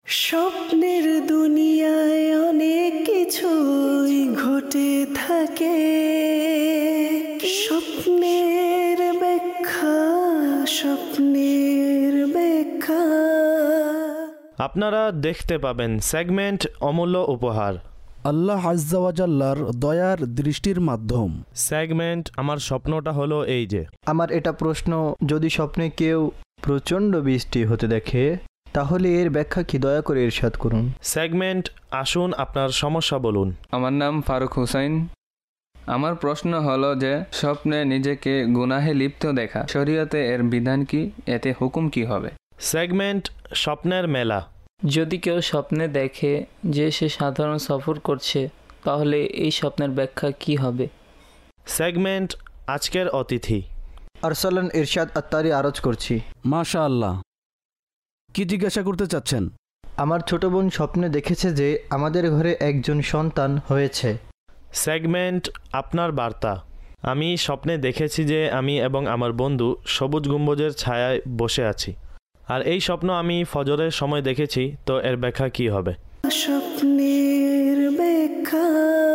স্বপ্নের দুনিয়ায় অনেক কিছুই ঘটে থাকে, স্বপ্নের ব্যাখ্যা, স্বপ্নের ব্যাখ্যা। আপনারা দেখতে পাবেন সেগমেন্ট অমূল্য উপহার, আল্লাহ আজ্জা ওয়া জাল্লার দয়ার দৃষ্টির মাধ্যম। সেগমেন্ট আমার স্বপ্নটা হলো এই যে। আমার এটা প্রশ্ন, যদি স্বপ্নে কেউ প্রচণ্ড বৃষ্টি হতে দেখে তাহলে এর ব্যাখ্যা কি, দয়া করে ইরশাদ করুন। সেগমেন্ট আসুন আপনার সমস্যা বলুন। আমার নাম ফারুক হুসাইন। আমার প্রশ্ন হলো যে স্বপ্নে নিজেকে গুনাহে লিপ্ত দেখা, শরীয়তে এর বিধান কি, এতে হুকুম কি হবে? সেগমেন্ট স্বপ্নের মেলা। যদি কেউ স্বপ্নে দেখে যে সে সাধারণ সফর করছে, তাহলে এই স্বপ্নের ব্যাখ্যা কি হবে? সেগমেন্ট আজকের অতিথি। আরসালান ইরশাদ আত্তারি আরজ করছি। মাশা আল্লাহ, কি জিজ্ঞাসা করতে চাচ্ছেন? আমার ছোট বোন স্বপ্নে দেখেছে যে আমাদের ঘরে একজন সন্তান হয়েছে। সেগমেন্ট আপনার বার্তা। আমি স্বপ্নে দেখেছি যে আমি এবং আমার বন্ধু সবুজ গম্বুজের ছায়ায় বসে আছি, আর এই স্বপ্ন আমি ফজরের সময় দেখেছি, তো এর ব্যাখ্যা কি হবে? স্বপ্নের ব্যাখ্যা।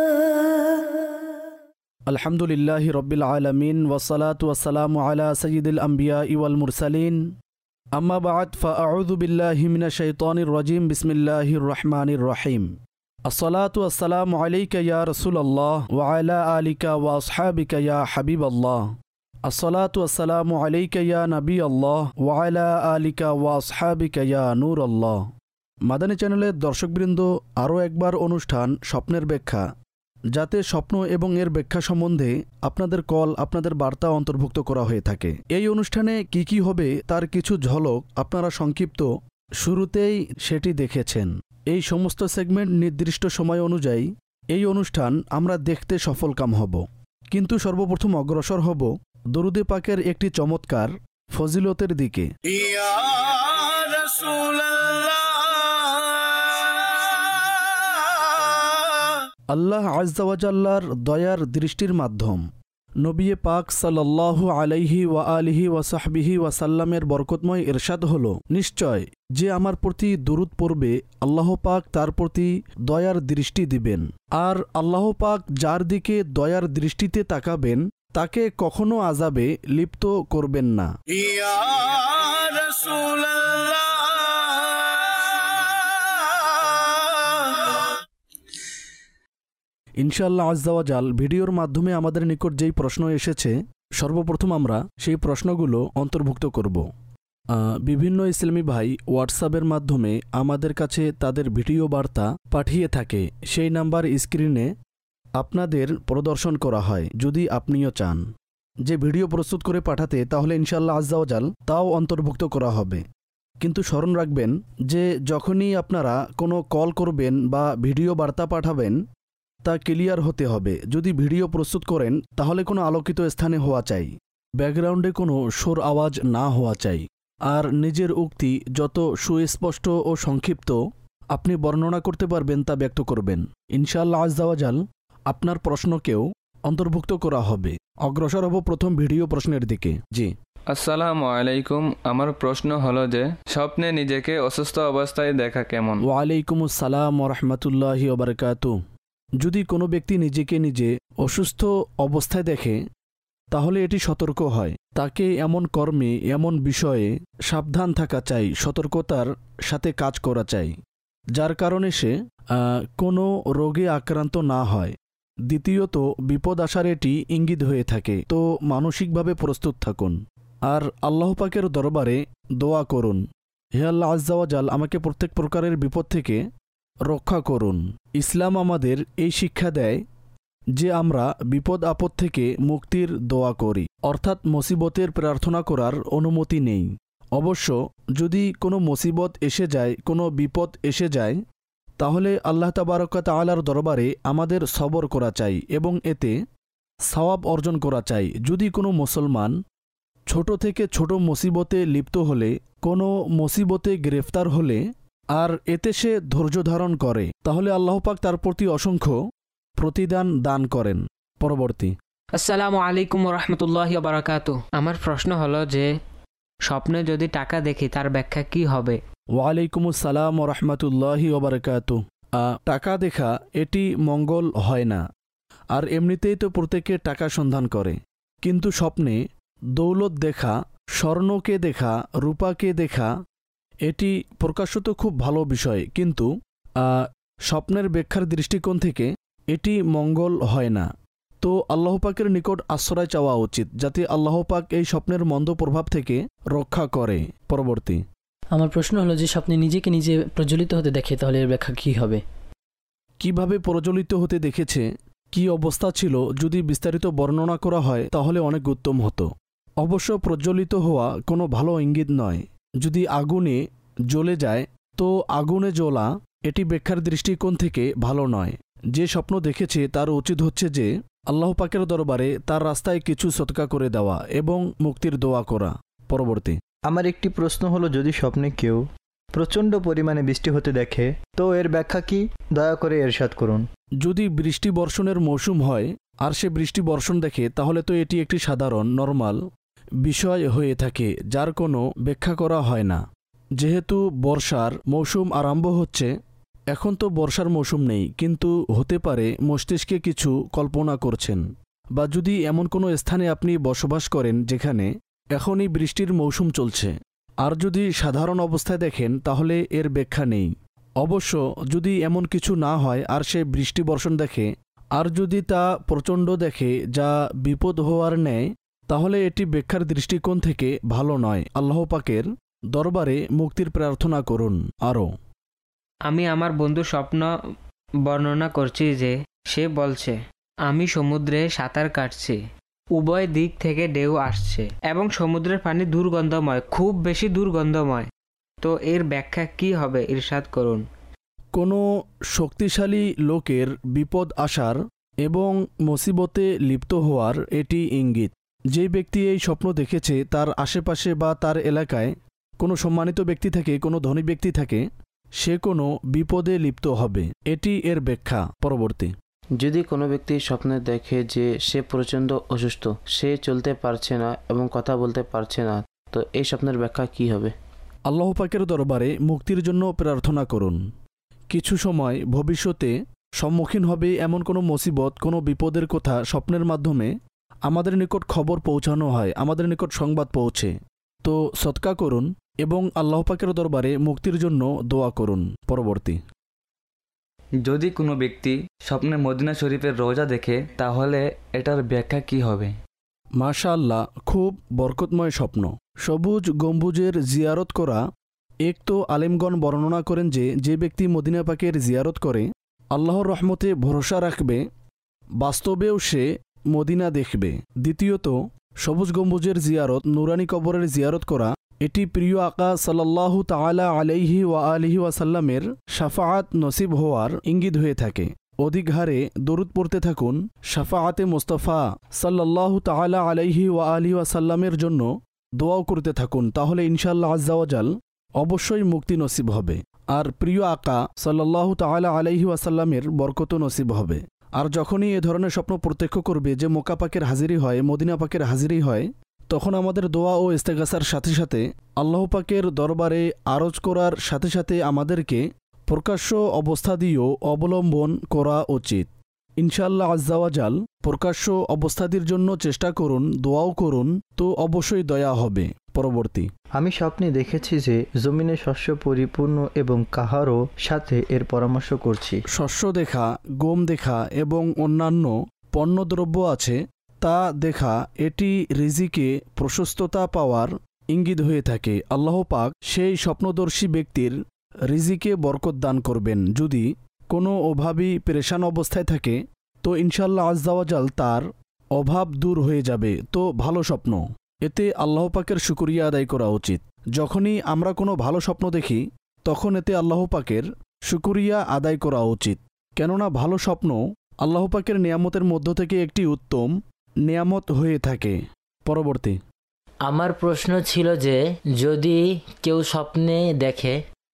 আলহামদুলিল্লাহি রব্বিল আলামিন ওয়াসসালাতু ওয়াসসালামু আলা সাইয়্যিদিল আমবিয়া ওয়াল মুরসালিন, আম্মা বা'দ, ফাআউযু বিল্লাহি মিনাশ শাইতানির রাজিম, বিসমিল্লাহির রহমানির রহিম। আসসালাতু ওয়াসসালামু আলাইকা ইয়া রাসূলুল্লাহ ওয়া আলা আলিকা ওয়া আসহাবিকা ইয়া হাবিবাল্লাহ। আসসালাতু ওয়াসসালামু আলাইকা ইয়া নবিয়াল্লাহ ওয়া আলা আলিকা ওয়া আসহাবিকা ইয়া নূরাল্লাহ। মাদানী চ্যানেলের দর্শকবৃন্দ, আরও একবার অনুষ্ঠান স্বপ্নের ব্যাখ্যা, যাতে স্বপ্ন এবং এর ব্যাখ্যা সম্বন্ধে আপনাদের কল, আপনাদের বার্তা অন্তর্ভুক্ত করা হয়ে থাকে। এই অনুষ্ঠানে কি কি হবে তার কিছু ঝলক আপনারা সংক্ষিপ্ত শুরুতেই সেটি দেখেছেন। এই সমস্ত সেগমেন্ট নির্দিষ্ট সময় অনুযায়ী এই অনুষ্ঠান আমরা দেখতে সফলকাম হব, কিন্তু সর্বপ্রথম অগ্রসর হব দরুদে পাকের একটি চমৎকার ফজিলতের দিকে। আল্লাহ আজ্জা ওয়া জাল্লার দয়ার দৃষ্টির মাধ্যম নবী পাক সাল্লাল্লাহু আলাইহি ওয়া আলিহি ওয়া সাহবিহি ওয়াসাল্লামের বরকতময় ইরশাদ হলো, নিশ্চয় যে আমার প্রতি দুরূদ পড়বে আল্লাহ পাক তার প্রতি দয়ার দৃষ্টি দিবেন, আর আল্লাহ পাক যার দিকে দয়ার দৃষ্টিতে তাকাবেন তাকে কখনো আযাবে লিপ্ত করবেন না। ইনশাআল্লাহ আজ্জা ওয়া জাল ভিডিওর মাধ্যমে আমাদের নিকট যেই প্রশ্ন এসেছে, সর্বপ্রথম আমরা সেই প্রশ্নগুলো অন্তর্ভুক্ত করব। বিভিন্ন ইসলামী ভাই হোয়াটসঅ্যাপের মাধ্যমে আমাদের কাছে তাদের ভিডিও বার্তা পাঠিয়ে থাকে, সেই নাম্বার স্ক্রিনে আপনাদের প্রদর্শন করা হয়। যদি আপনিও চান যে ভিডিও প্রস্তুত করে পাঠাতে, তাহলে ইনশাআল্লাহ আজ্জা ওয়া জাল তাও অন্তর্ভুক্ত করা হবে। কিন্তু স্মরণ রাখবেন যে যখনই আপনারা কোনো কল করবেন বা ভিডিও বার্তা পাঠাবেন, তা ক্লিয়ার হতে হবে। যদি ভিডিও প্রস্তুত করেন তাহলে কোনো আলোকিত স্থানে হওয়া চাই, ব্যাকগ্রাউন্ডে কোনো শোর আওয়াজ না হওয়া চাই, আর নিজের উক্তি যত সুস্পষ্ট ও সংক্ষিপ্ত আপনি বর্ণনা করতে পারবেন তা ব্যক্ত করবেন। ইনশাআল্লাহ আজ্জা ওয়া জাল আপনার প্রশ্নকেও অন্তর্ভুক্ত করা হবে। অগ্রসর হব প্রথম ভিডিও প্রশ্নের দিকে। জি, আসসালামু আলাইকুম। আমার প্রশ্ন হলো যে স্বপ্নে নিজেকে অসুস্থ অবস্থায় দেখা কেমন? ওয়ালাইকুম আসসালাম ওয়া রাহমাতুল্লাহি ওয়া বারাকাতুহু। যদি কোনো ব্যক্তি নিজেকে নিজে অসুস্থ অবস্থায় দেখে, তাহলে এটি সতর্ক হয়। তাকে এমন কর্মে, এমন বিষয়ে সাবধান থাকা চাই, সতর্কতার সাথে কাজ করা চাই, যার কারণে সে কোনো রোগে আক্রান্ত না হয়। দ্বিতীয়ত, বিপদ আসার এটি ইঙ্গিত হয়ে থাকে, তো মানসিকভাবে প্রস্তুত থাকুন আর আল্লাহ পাকের দরবারে দোয়া করুন, হে আল্লাহ আজ্জা ওয়া জাল আমাকে প্রত্যেক প্রকারের বিপদ থেকে রক্ষা করুন। ইসলাম আমাদের এই শিক্ষা দেয় যে আমরা বিপদ আপদ থেকে মুক্তির দোয়া করি, অর্থাৎ মুসিবতের প্রার্থনা করার অনুমতি নেই। অবশ্য যদি কোনো মুসিবত এসে যায়, কোনো বিপদ এসে যায়, তাহলে আল্লাহ তাবারক ওয়া তাআলার দরবারে আমাদের সবর করা চাই এবং এতে সওয়াব অর্জন করা চাই। যদি কোনো মুসলমান ছোট থেকে ছোট মুসিবতে লিপ্ত হলে, কোনো মুসিবতে গ্রেফতার হলে, আর এতে সে ধৈর্য ধারণ করে, তাহলে আল্লাহ পাক তার প্রতি অসংখ্য প্রতিদান দান করেন। পরবর্তী। আসসালামু আলাইকুম ওয়া রাহমাতুল্লাহি ওয়া বারাকাতুহু। আমার প্রশ্ন হলো যে স্বপ্নে যদি টাকা দেখি তার ব্যাখ্যা কি হবে? ওয়ালাইকুম আসসালাম রহমতুল্লাহি ওবরাকাতু। টাকা দেখা এটি মঙ্গল হয় না, আর এমনিতেই তো প্রত্যেকে টাকা সন্ধান করে, কিন্তু স্বপ্নে দৌলত দেখা, স্বর্ণকে দেখা, রূপাকে দেখা এটি প্রকাশত খুব ভালো বিষয়, কিন্তু স্বপ্নের ব্যাখ্যার দৃষ্টিকোণ থেকে এটি মঙ্গল হয় না। তো আল্লাহ পাকের নিকট আশ্রয় চাওয়া উচিত, যাতে আল্লাহ পাক এই স্বপ্নের মন্দ প্রভাব থেকে রক্ষা করে। পরবর্তী আমার প্রশ্ন হলো যে স্বপ্নে নিজেকে নিজে প্রজ্বলিত হতে দেখে, তাহলে এর ব্যাখ্যা কী হবে? কিভাবে প্রজ্বলিত হতে দেখেছে, কি অবস্থা ছিল, যদি বিস্তারিত বর্ণনা করা হয় তাহলে অনেক উত্তম হতো। অবশ্য প্রজ্বলিত হওয়া কোনো ভালো ইঙ্গিত নয়। যদি আগুনে জ্বলে যায় তো আগুনে জ্বলা এটি ব্যাখ্যার দৃষ্টিকোণ থেকে ভালো নয়। যে স্বপ্ন দেখেছে তার উচিত হচ্ছে যে আল্লাহ পাকের দরবারে তার রাস্তায় কিছু সদকা করে দেওয়া এবং মুক্তির দোয়া করা। পরবর্তী আমার একটি প্রশ্ন হলো, যদি স্বপ্নে কেউ প্রচণ্ড পরিমাণে বৃষ্টি হতে দেখে তো এর ব্যাখ্যা কি, দয়া করে ইরশাদ করুন। যদি বৃষ্টি বর্ষণের মৌসুম হয় আর সে বৃষ্টি বর্ষণ দেখে, তাহলে তো এটি একটি সাধারণ নরমাল বিষয় হয়ে থাকে, যার কোনো ব্যাখ্যা করা হয় না। যেহেতু বর্ষার মৌসুম আরম্ভ হচ্ছে, এখন তো বর্ষার মৌসুম নেই, কিন্তু হতে পারে মস্তিষ্কে কিছু কল্পনা করছেন, বা যদি এমন কোনো স্থানে আপনি বসবাস করেন যেখানে এখনই বৃষ্টির মৌসুম চলছে, আর যদি সাধারণ অবস্থায় দেখেন তাহলে এর ব্যাখ্যা নেই। অবশ্য যদি এমন কিছু না হয় আর সে বৃষ্টি বর্ষণ দেখে, আর যদি তা প্রচণ্ড দেখে যা বিপদ হওয়ার ন্যায়, তাহলে এটি ব্যাখ্যার দৃষ্টিকোণ থেকে ভালো নয়। আল্লাহ পাকের দরবারে মুক্তির প্রার্থনা করুন। আরও আমি আমার বন্ধুর স্বপ্ন বর্ণনা করছি যে সে বলছে আমি সমুদ্রে সাঁতার কাটছি, উভয় দিক থেকে ঢেউ আসছে এবং সমুদ্রের পানি দুর্গন্ধময়, খুব বেশি দুর্গন্ধময়। তো এর ব্যাখ্যা কি হবে, ইরশাদ করুন। কোনো শক্তিশালী লোকের বিপদ আসার এবং মুসিবতে লিপ্ত হওয়ার এটি ইঙ্গিত। যে ব্যক্তি এই স্বপ্ন দেখেছে তার আশেপাশে বা তার এলাকায় কোনো সম্মানিত ব্যক্তি থাকে, কোনো ধনী ব্যক্তি থাকে, সে কোনো বিপদে লিপ্ত হবে, এটি এর ব্যাখ্যা। পরবর্তী যদি কোনো ব্যক্তি স্বপ্নে দেখে যে সে প্রচণ্ড অসুস্থ, সে চলতে পারছে না এবং কথা বলতে পারছে না, তো এই স্বপ্নের ব্যাখ্যা কি হবে? আল্লাহ পাকের দরবারে মুক্তির জন্য প্রার্থনা করুন। কিছু সময় ভবিষ্যতে সম্মুখীন হবে এমন কোনো মুসিবত, কোনো বিপদের কথা স্বপ্নের মাধ্যমে আমাদের নিকট খবর পৌঁছানো হয়, আমাদের নিকট সংবাদ পৌঁছে, তো সদকা করুন এবং আল্লাহ পাকের দরবারে মুক্তির জন্য দোয়া করুন। পরবর্তী যদি কোনো ব্যক্তি স্বপ্নে মদিনা শরীফের রোজা দেখে, তাহলে এটার ব্যাখ্যা কি হবে? মাশাআল্লাহ, খুব বরকতময় স্বপ্ন। সবুজ গম্বুজের জিয়ারত করা, এক তো আলেমগণ বর্ণনা করেন যে যে ব্যক্তি মদিনা পাকের জিয়ারত করে আল্লাহর রহমতে ভরসা রাখবে, বাস্তবেও সে মদিনা দেখবে। দ্বিতীয়ত, সবুজ গম্বুজের জিয়ারত, নুরানি কবরের জিয়ারত করা, এটি প্রিয় আকা সাল্লাল্লাহু তাআলা আলাইহি ওয়া আলিহি ওয়াসাল্লামের শাফাআত নসিব হওয়ার ইঙ্গিত হয়ে থাকে। অধিক হারে দরুদ পড়তে থাকুন, শাফাআতে মুস্তাফা সাল্লাল্লাহু তাআলা আলাইহি ওয়া আলিহি ওয়াসাল্লামের জন্য দোয়াও করতে থাকুন, তাহলে ইনশাআল্লাহ আজ্জা ওয়াজাল অবশ্যই মুক্তি নসিব হবে, আর প্রিয় আকা সাল্লাল্লাহু তাআলা আলাইহি ওয়াসাল্লামের বরকত নসিব হবে। আর যখনই এ ধরনের স্বপ্ন প্রত্যক্ষ করবে যে মক্কা পাকের হাজিরি হয়, মদিনা পাকের হাজিরি হয়, তখন আমাদের দোয়া ও ইস্তেগাসার সাথে সাথে আল্লাহ পাকের দরবারে আরজ করার সাথে সাথে আমাদেরকে প্রকাশ্য অবস্থা দিয়েও অবলম্বন করা উচিত। ইনশাআল্লাহ আজ্জা ওয়াজাল প্রকাশ্য অবস্থাদির জন্য চেষ্টা করুন, দোয়াও করুন, তো অবশ্যই দয়া হবে। পরবর্তী আমি স্বপ্নে দেখেছি যে জমিনে শস্য পরিপূর্ণ এবং কাহারও সাথে এর পরামর্শ করছি। শস্য দেখা, গম দেখা এবং অন্যান্য পণ্যদ্রব্য আছে তা দেখা, এটি রিজিকে প্রশস্ততা পাওয়ার ইঙ্গিত হয়ে থাকে। আল্লাহ পাক সেই স্বপ্নদর্শী ব্যক্তির রিজিকে বরকত দান করবেন। যদি কোনো অভাবী পেরেশান অবস্থায় থাকে তো ইনশাআল্লাহ আজ্জা ওয়াজাল তার অভাব দূর হয়ে যাবে। তো ভালো স্বপ্ন, এতে আল্লাহ পাকের শুকরিয়া আদায় করা উচিত। যখনই আমরা কোনো ভালো স্বপ্ন দেখি তখন এতে আল্লাহ পাকের শুকরিয়া আদায় করা উচিত, কেননা ভালো স্বপ্ন আল্লাহ পাকের নিয়ামতের মধ্য থেকে একটি উত্তম নিয়ামত হয়ে থাকে। পরবর্তী আমার প্রশ্ন ছিল যে যদি কেউ স্বপ্নে দেখে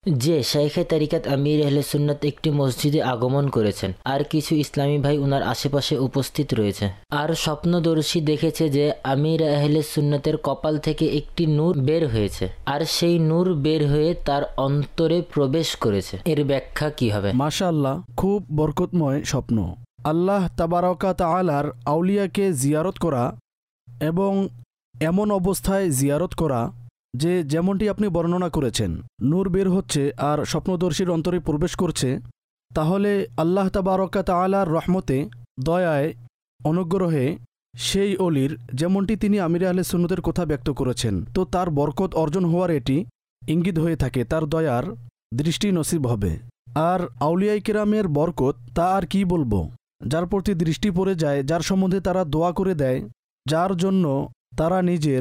যে শাইখে তারিকাত আমির আহলে সুন্নাত একটি মসজিদে আগমন করেছেন আর কিছু ইসলামী ভাই ওনার আশেপাশে উপস্থিত রয়েছে আর স্বপ্নদর্শী দেখেছে যে আমির আহলে সুন্নাতের কপাল থেকে একটি নূর বের হয়েছে আর সেই নূর বের হয়ে তার অন্তরে প্রবেশ করেছে। এর ব্যাখ্যা কি হবে? মাশাআল্লাহ, খুব বরকতময় স্বপ্ন। আল্লাহ তাবারকা তাআলার আউলিয়াকে জিয়ারত করা এবং এমন অবস্থায় জিয়ারত করা যে যেমনটি আপনি বর্ণনা করেছেন, নূর বের হচ্ছে আর স্বপ্নদর্শীর অন্তরে প্রবেশ করছে, তাহলে আল্লাহ তাবারকা তাআলার রহমতে, দয়ায়, অনুগ্রহে সেই অলির যেমনটি তিনি আমির আহলে সুন্নতের কথা ব্যক্ত করেছেন, তো তার বরকত অর্জন হওয়ার এটি ইঙ্গিত হয়ে থাকে, তার দয়ার দৃষ্টি নসিব হবে। আর আউলিয়ায়ে কেরামের বরকত তা আর কি বলবো, যার প্রতি দৃষ্টি পড়ে যায়, যার সম্বন্ধে তারা দোয়া করে দেয়, যার জন্য তারা নিজের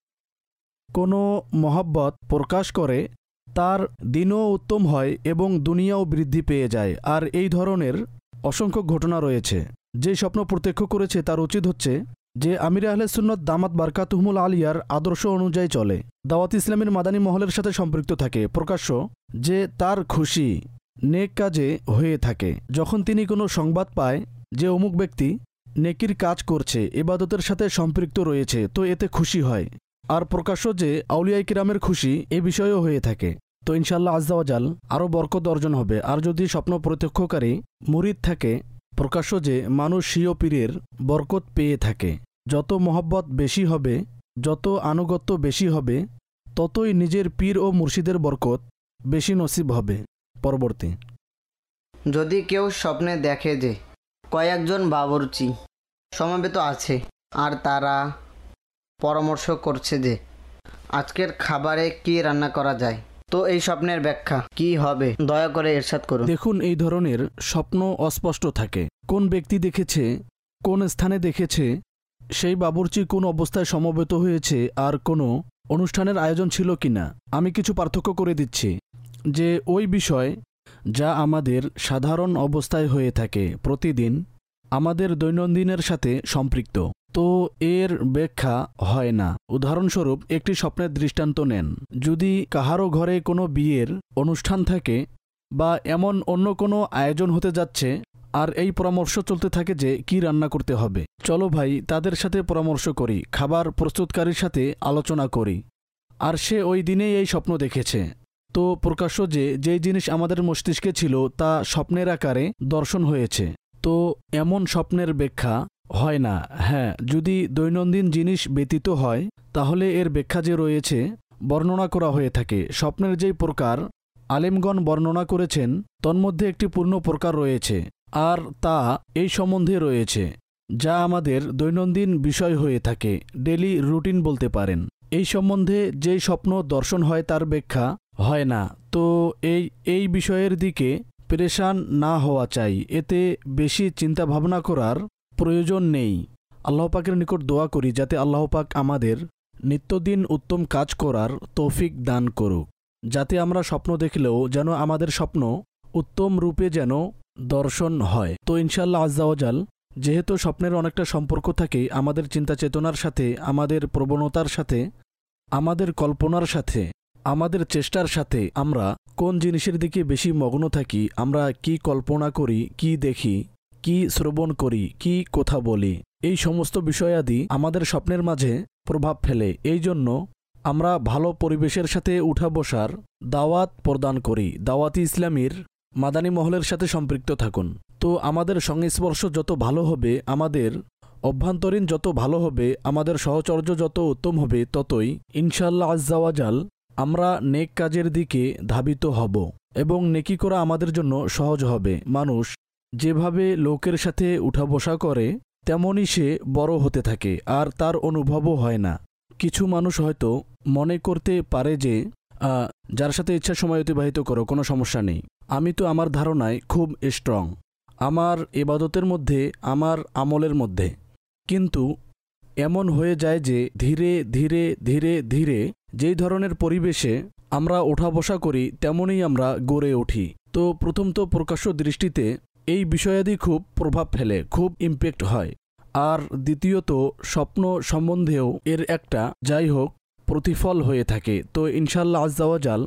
কোনো মহব্বত প্রকাশ করে, তার দিনও উত্তম হয় এবং দুনিয়াও বৃদ্ধি পেয়ে যায়। আর এই ধরনের অসংখ্য ঘটনা রয়েছে। যে স্বপ্ন প্রত্যক্ষ করেছে তার উচিত হচ্ছে যে আমির আহলে সুন্নাত দামাত বারকাতুহুমুল আলিয়ার আদর্শ অনুযায়ী চলে, দাওয়াত ইসলামের মাদানী মহলের সাথে সম্পৃক্ত থাকে, প্রকাশ্য যে তার খুশি নেক কাজে হয়ে থাকে। যখন তিনি কোনো সংবাদ পায় যে অমুক ব্যক্তি নেকির কাজ করছে, ইবাদতের সাথে সম্পৃক্ত রয়েছে, তো এতে খুশি হয়। আর প্রকাশ্য যে আউলিয়ায়ে কিরামের খুশি এ বিষয়েও হয়ে থাকে, তো ইনশাআল্লাহ আজ্জা ওয়া জাল আরও বরকত অর্জন হবে। আর যদি স্বপ্ন প্রত্যক্ষকারী মুরিদ থাকে, প্রকাশ্য যে মানুষ স্বীয় পীরের বরকত পেয়ে থাকে, যত মহব্বত বেশি হবে, যত আনুগত্য বেশি হবে, ততই নিজের পীর ও মুর্শিদের বরকত বেশি নসিব হবে। পরবর্তী, যদি কেউ স্বপ্নে দেখে যে কয়েকজন বাবুর্চি সমবেত আছে আর তারা পরামর্শ করছে যে আজকের খাবারে কি রান্না করা যায়, তো এই স্বপ্নের ব্যাখ্যা কি হবে, দয়া করে ইরশাদ করুন। দেখুন, এই ধরনের স্বপ্ন অস্পষ্ট থাকে। কোন ব্যক্তি দেখেছে, কোন স্থানে দেখেছে, সেই বাবুর্চি কোন অবস্থায় সমবেত হয়েছে, আর কোনো অনুষ্ঠানের আয়োজন ছিল কিনা, আমি কিছু পার্থক্য করে দিচ্ছি যে ওই বিষয় যা আমাদের সাধারণ অবস্থায় হয়ে থাকে প্রতিদিন, আমাদের দৈনন্দিনের সাথে সম্পৃক্ত, তো এর ব্যাখ্যা হয় না। উদাহরণস্বরূপ একটি স্বপ্নের দৃষ্টান্ত নেন। যদি কাহারও ঘরে কোনো বিয়ের অনুষ্ঠান থাকে বা এমন অন্য কোনো আয়োজন হতে যাচ্ছে, আর এই পরামর্শ চলতে থাকে যে কি রান্না করতে হবে, চলো ভাই তাদের সাথে পরামর্শ করি, খাবার প্রস্তুতকারীর সাথে আলোচনা করি, আর সে ওই দিনেই এই স্বপ্ন দেখেছে, তো প্রকাশ্য যে যেই জিনিস আমাদের মস্তিষ্কে ছিল তা স্বপ্নের আকারে দর্শন হয়েছে, তো এমন স্বপ্নের ব্যাখ্যা হয় না। হ্যাঁ, যদি দৈনন্দিন জিনিস ব্যতীত হয় তাহলে এর ব্যাখ্যা যে রয়েছে বর্ণনা করা হয়ে থাকে। স্বপ্নের যেই প্রকার আলেমগণ বর্ণনা করেছেন তন্মধ্যে একটি পূর্ণ প্রকার রয়েছে, আর তা এই সম্বন্ধে রয়েছে যা আমাদের দৈনন্দিন বিষয় হয়ে থাকে, ডেলি রুটিন বলতে পারেন। এই সম্বন্ধে যেই স্বপ্ন দর্শন হয় তার ব্যাখ্যা হয় না, তো এই বিষয়ের দিকে পেরেশান না হওয়া চাই, এতে বেশি চিন্তা ভাবনা করার প্রয়োজন নেই। আল্লাহ পাকের নিকট দোয়া করি যাতে আল্লাহ পাক আমাদের নিত্যদিন উত্তম কাজ করার তৌফিক দান করুক, যাতে আমরা স্বপ্ন দেখলেও যেন আমাদের স্বপ্ন উত্তম রূপে যেন দর্শন হয়। তো ইনশাআল্লাহ আজ্জা ওয়া জাল, যেহেতু স্বপ্নের অনেকটা সম্পর্ক থাকে আমাদের চিন্তা চেতনার সাথে, আমাদের প্রবণতার সাথে, আমাদের কল্পনার সাথে, আমাদের চেষ্টার সাথে, আমরা কোন জিনিসের দিকে বেশি মগ্ন থাকি, আমরা কি কল্পনা করি, কি দেখি, কি শ্রবণ করি, কি কথা বলি, এই সমস্ত বিষয়াদি আমাদের স্বপ্নের মাঝে প্রভাব ফেলে। এই জন্য আমরা ভালো পরিবেশের সাথে উঠা বসার দাওয়াত প্রদান করি। দাওয়াতি ইসলামীর মাদানী মহলের সাথে সম্পৃক্ত থাকুন। তো আমাদের সংস্পর্শ যত ভালো হবে, আমাদের অভ্যন্তরীণ যত ভালো হবে, আমাদের সহচর্য যত উত্তম হবে, ততই ইনশাআল্লাহ আজ্জা ওয়া জাল আমরা নেক কাজের দিকে ধাবিত হব এবং নেকি করা আমাদের জন্য সহজ হবে। মানুষ যেভাবে লোকের সাথে উঠা বসা করে তেমনই সে বড় হতে থাকে, আর তার অনুভবও হয় না। কিছু মানুষ হয়তো মনে করতে পারে যে যার সাথে ইচ্ছা সময় অতিবাহিত করো, কোনো সমস্যা নেই, আমি তো আমার ধারণায় খুব স্ট্রং, আমার ইবাদতের মধ্যে, আমার আমলের মধ্যে। কিন্তু এমন হয়ে যায় যে ধীরে ধীরে ধীরে ধীরে যেই ধরনের পরিবেশে আমরা ওঠা বসা করি তেমনই আমরা গড়ে উঠি। তো প্রথম তো প্রকাশ্য দৃষ্টিতে এই বিষয়াদি খুব প্রভাব ফেলে, খুব ইম্প্যাক্ট হয়। আর দ্বিতীয়ত স্বপ্ন সম্বন্ধেও এর একটা যাই হোক প্রতিফল হয়ে থাকে। তো ইনশাআল্লাহ আজ্জা ওয়া জাল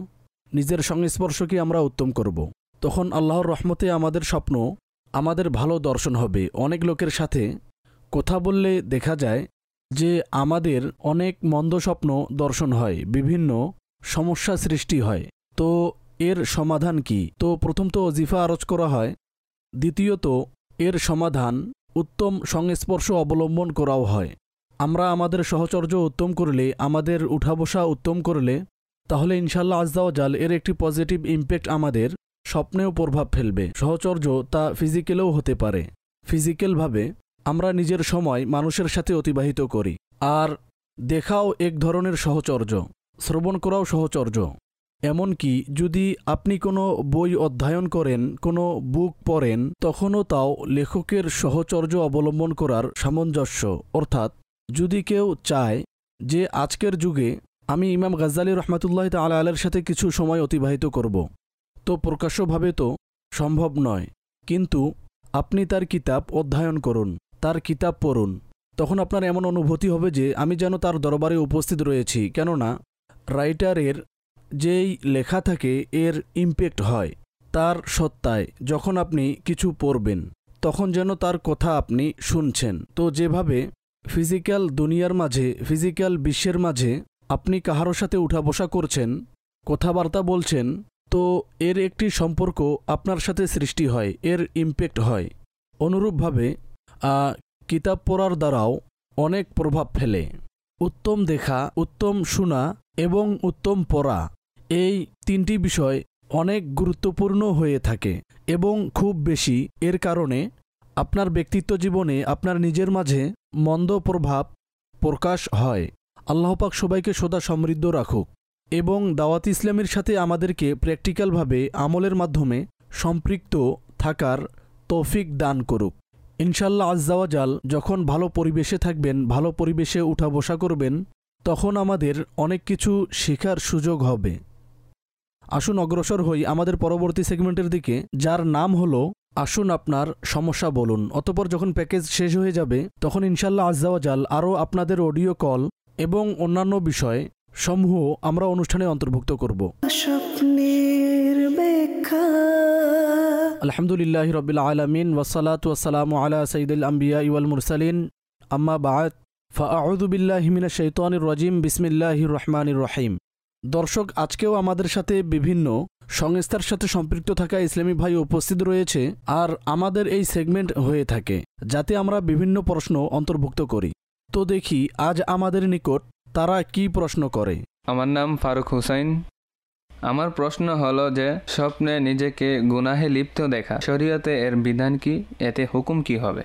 নিজের সংস্পর্শকে আমরা উত্তম করব। তখন আল্লাহর রহমতে আমাদের স্বপ্ন আমাদের ভালো দর্শন হবে। অনেক লোকের সাথে কথা বললে দেখা যায় যে আমাদের অনেক মন্দ স্বপ্ন দর্শন হয়, বিভিন্ন সমস্যা সৃষ্টি হয়। তো এর সমাধান কি? তো প্রথম তো ওজিফা আরজ করা হয়, দ্বিতীয়ত এর সমাধান উত্তম সংস্পর্শ অবলম্বন করাও হয়। আমরা আমাদের সহচর্য উত্তম করলে, আমাদের উঠা বসা উত্তম করলে, তাহলে ইনশাল্লাহ আজ্জা ওয়া জাল এর একটি পজিটিভ ইম্প্যাক্ট আমাদের স্বপ্নেও প্রভাব ফেলবে। সহচর্য তা ফিজিক্যালেও হতে পারে। ফিজিক্যালভাবে আমরা নিজের সময় মানুষের সাথে অতিবাহিত করি, আর দেখাও এক ধরনের সহচর্য, শ্রবণ করাও সহচর্য। এমনকি যদি আপনি কোনো বই অধ্যয়ন করেন, কোনো বুক পড়েন, তখনও তাও লেখকের সহচর্য অবলম্বন করার সামঞ্জস্য। অর্থাৎ যদি কেউ চায় যে আজকের যুগে আমি ইমাম গাজ্জালী রহমাতুল্লাহ তাআলা আলাইহির সাথে কিছু সময় অতিবাহিত করব, তো প্রকাশ্যভাবে তো সম্ভব নয়, কিন্তু আপনি তার কিতাব অধ্যয়ন করুন, তার কিতাব পড়ুন, তখন আপনার এমন অনুভূতি হবে যে আমি যেন তার দরবারে উপস্থিত রয়েছি। কেননা রাইটারের যেই লেখা থাকে এর ইম্প্যাক্ট হয় তার সত্তায়। যখন আপনি কিছু পড়বেন তখন যেন তার কথা আপনি শুনছেন। তো যেভাবে ফিজিক্যাল দুনিয়ার মাঝে, ফিজিক্যাল বিশ্বের মাঝে আপনি কাহারও সাথে উঠা বসা করছেন, কথাবার্তা বলছেন, তো এর একটি সম্পর্ক আপনার সাথে সৃষ্টি হয়, এর ইম্প্যাক্ট হয়। অনুরূপভাবে কিতাব পড়ার দ্বারাও অনেক প্রভাব ফেলে। উত্তম দেখা, উত্তম শোনা এবং উত্তম পড়া, এই তিনটি বিষয় অনেক গুরুত্বপূর্ণ হয়ে থাকে এবং খুব বেশি। এর কারণে আপনার ব্যক্তিত্ব জীবনে আপনার নিজের মাঝে মন্দ প্রভাব প্রকাশ হয়। আল্লাহ পাক সবাইকে সদা সমৃদ্ধ রাখুক এবং দাওয়াত ইসলামের সাথে আমাদেরকে প্র্যাকটিক্যালভাবে আমলের মাধ্যমে সম্পৃক্ত থাকার তৌফিক দান করুক। ইনশাল্লাহ আজ্জা ওয়া জাল যখন ভালো পরিবেশে থাকবেন, ভালো পরিবেশে উঠা বসা করবেন, তখন আমাদের অনেক কিছু শেখার সুযোগ হবে। আসুন অগ্রসর হই আমাদের পরবর্তী সেগমেন্টের দিকে, যার নাম হলো আসুন আপনার সমস্যা বলুন। অতঃপর যখন প্যাকেজ শেষ হয়ে যাবে তখন ইনশাল্লাহ আজ্জা ওয়া জাল আরও আপনাদের অডিও কল এবং অন্যান্য বিষয় সমূহ আমরা অনুষ্ঠানে অন্তর্ভুক্ত করব। স্বপ্নের ব্যাখ্যা। আলহামদুলিল্লাহি রাব্বিল আলামিন ওয়াসসালাতু ওয়াসসালামু আলা সাইয়্যিদিল আমবিয়া ওয়াল মুরসালিন, আম্মা বা'দ, ফাআউযু বিল্লাহি মিনাশ শাইতানির রাজিম, বিসমিল্লাহির রহমানির রহিম। দর্শক, আজকেও আমাদের সাথে বিভিন্ন সংস্থার সাথে সম্পৃক্ত থাকা ইসলামী ভাই উপস্থিত রয়েছে, আর আমাদের এই সেগমেন্ট হয়ে থাকে যাতে আমরা বিভিন্ন প্রশ্ন অন্তর্ভুক্ত করি। তো দেখি আজ আমাদের নিকট তারা কি প্রশ্ন করে। আমার নাম ফারুক হুসাইন। আমার প্রশ্ন হলো যে স্বপ্নে নিজেকে গুনাহে লিপ্ত দেখা, শরীয়তে এর বিধান কি, এতে হুকুম কি হবে?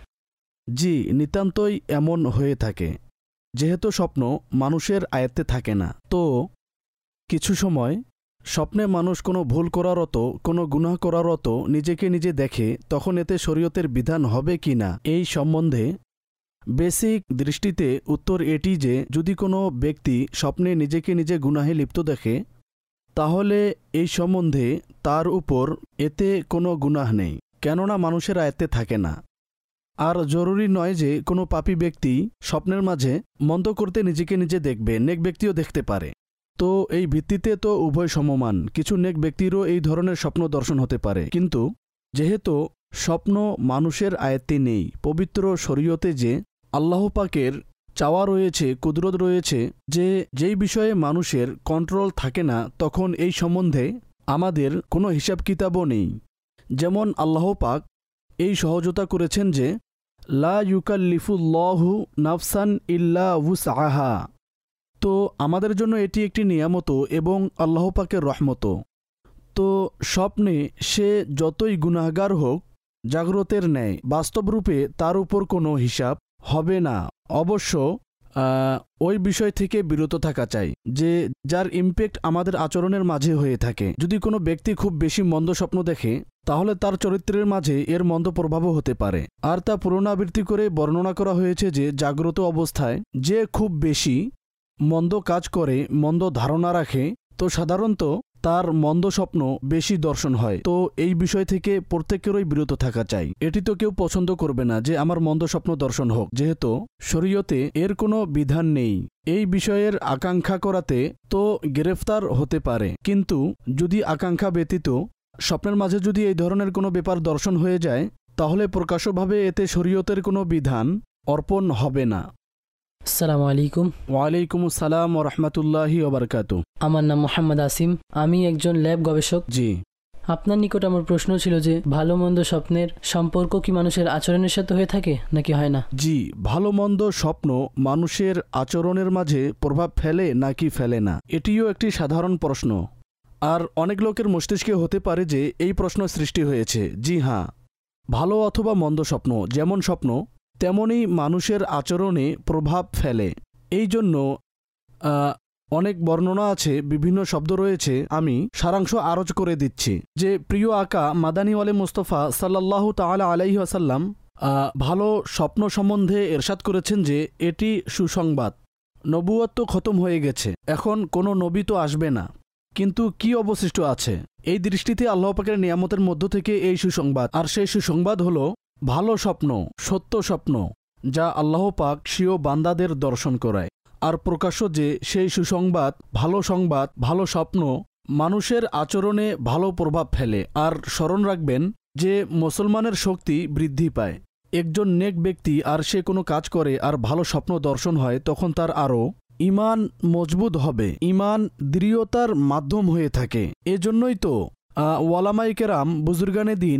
জি, নিতান্তই এমন হয়ে থাকে। যেহেতু স্বপ্ন মানুষের আয়ত্তে থাকে না, তো কিছু সময় স্বপ্নে মানুষ কোনো ভুল করারত, কোনো গুনাহ করারত নিজেকে নিজে দেখে, তখন এতে শরীয়তের বিধান হবে কি না এই সম্বন্ধে বেসিক দৃষ্টিতে উত্তর এটি যে যদি কোনো ব্যক্তি স্বপ্নে নিজেকে নিজে গুনাহে লিপ্ত দেখে, তাহলে এই সম্বন্ধে তার উপর এতে কোনো গুনাহ নেই, কেননা মানুষের আয়ত্তে থাকে না। আর জরুরি নয় যে কোনো পাপী ব্যক্তি স্বপ্নের মাঝে মন্দ করতে নিজেকে নিজে দেখবে, নেক ব্যক্তিও দেখতে পারে। তো এই ভিত্তিতে তো উভয় সমমান, কিছু নেক ব্যক্তিরও এই ধরনের স্বপ্ন দর্শন হতে পারে। কিন্তু যেহেতু স্বপ্ন মানুষের আয়ত্তে নেই, পবিত্র শরীয়তে যে আল্লাহ পাকের চাওয়া রয়েছে, কুদরত রয়েছে, যে যেই বিষয়ে মানুষের কন্ট্রোল থাকে না, তখন এই সম্বন্ধে আমাদের কোনো হিসাব কিতাবও নেই। যেমন আল্লাহ পাক এই সহজতা করেছেন যে লা ইউকাল্লিফুল্লাহু নাফসান ইল্লা উসআহা। তো আমাদের জন্য এটি একটি নিয়ামত এবং আল্লাহ পাকের রহমত। তো স্বপ্নে সে যতই গুনাহগার হোক, জাগ্রতের ন্যায় বাস্তবরূপে তার উপর কোনো হিসাব হবে না। অবশ্য ওই বিষয় থেকে বিরত থাকা চাই যে যার ইম্প্যাক্ট আমাদের আচরণের মাঝে হয়ে থাকে। যদি কোনো ব্যক্তি খুব বেশি মন্দ স্বপ্ন দেখে, তাহলে তার চরিত্রের মাঝে এর মন্দ প্রভাবও হতে পারে। আর তা পুনরাবৃত্তি করে বর্ণনা করা হয়েছে যে জাগ্রত অবস্থায় যে খুব বেশি মন্দ কাজ করে, মন্দ ধারণা রাখে, তো সাধারণত তার মন্দ স্বপ্ন বেশি দর্শন হয়। তো এই বিষয় থেকে প্রত্যেকেরই বিরত থাকা চাই। এটি তো কেউ পছন্দ করবে না যে আমার মন্দ স্বপ্ন দর্শন হোক, যেহেতু শরীয়তে এর কোনো বিধান নেই। এই বিষয়ের আকাঙ্ক্ষা করাতে তো গ্রেফতার হতে পারে, কিন্তু যদি আকাঙ্ক্ষা ব্যতীত স্বপ্নের মাঝে যদি এই ধরনের কোনো ব্যাপার দর্শন হয়ে যায়, তাহলে প্রকাশ্যভাবে এতে শরীয়তের কোনো বিধান অর্পণ হবে না। আসসালামু আলাইকুম। ওয়ালাইকুম আসসালাম ওয়া রাহমাতুল্লাহি ওয়া বারাকাতুহু। আমার নাম মোহাম্মদ আসিম, আমি একজন ল্যাব গবেষক। জি, আপনার নিকট আমার প্রশ্ন ছিল যে ভালো মন্দ স্বপ্নের সম্পর্ক কি মানুষের আচরণের সাথে হয়ে থাকে নাকি হয় না? জি, ভালো মন্দ স্বপ্ন মানুষের আচরণের মাঝে প্রভাব ফেলে নাকি ফেলে না, এটিও একটি সাধারণ প্রশ্ন। আর অনেক লোকের মস্তিষ্কে হতে পারে যে এই প্রশ্ন সৃষ্টি হয়েছে। জি হ্যাঁ, ভালো অথবা মন্দ স্বপ্ন যেমন স্বপ্ন তেমনই মানুষের আচরণে প্রভাব ফেলে। এই জন্য অনেক বর্ণনা আছে, বিভিন্ন শব্দ রয়েছে। আমি সারাংশ আরজ করে দিচ্ছি যে প্রিয় আকা মাদানী ওয়ালে মুস্তফা সাল্লাল্লাহু তাআলা আলাইহি ওয়াসাল্লাম ভালো স্বপ্ন সম্বন্ধে ইরশাদ করেছেন যে এটি সুসংবাদ। নবুয়ত তো খতম হয়ে গেছে, এখন কোনো নবী তো আসবে না, কিন্তু কি অবশিষ্ট আছে? এই দৃষ্টিতে আল্লাহ পাকের নিয়ামতের মধ্য থেকে এই সুসংবাদ, আর সেই সুসংবাদ হলো ভালো স্বপ্ন, সত্য স্বপ্ন, যা আল্লাহ পাক স্বীয় বান্দাদের দর্শন করায়। আর প্রকাশ্য যে সেই সুসংবাদ, ভালো স্বপ্ন মানুষের আচরণে ভালো প্রভাব ফেলে। আর স্মরণ রাখবেন যে মুসলমানের শক্তি বৃদ্ধি পায়। একজন নেক ব্যক্তি আর সে কোনো কাজ করে আর ভালো স্বপ্ন দর্শন হয়, তখন তার আরও ঈমান মজবুত হবে, ঈমান দৃঢ়তার মাধ্যম হয়ে থাকে। এজন্যই তো ওয়ালামায়ে কেরাম, বুজুর্গানে দিন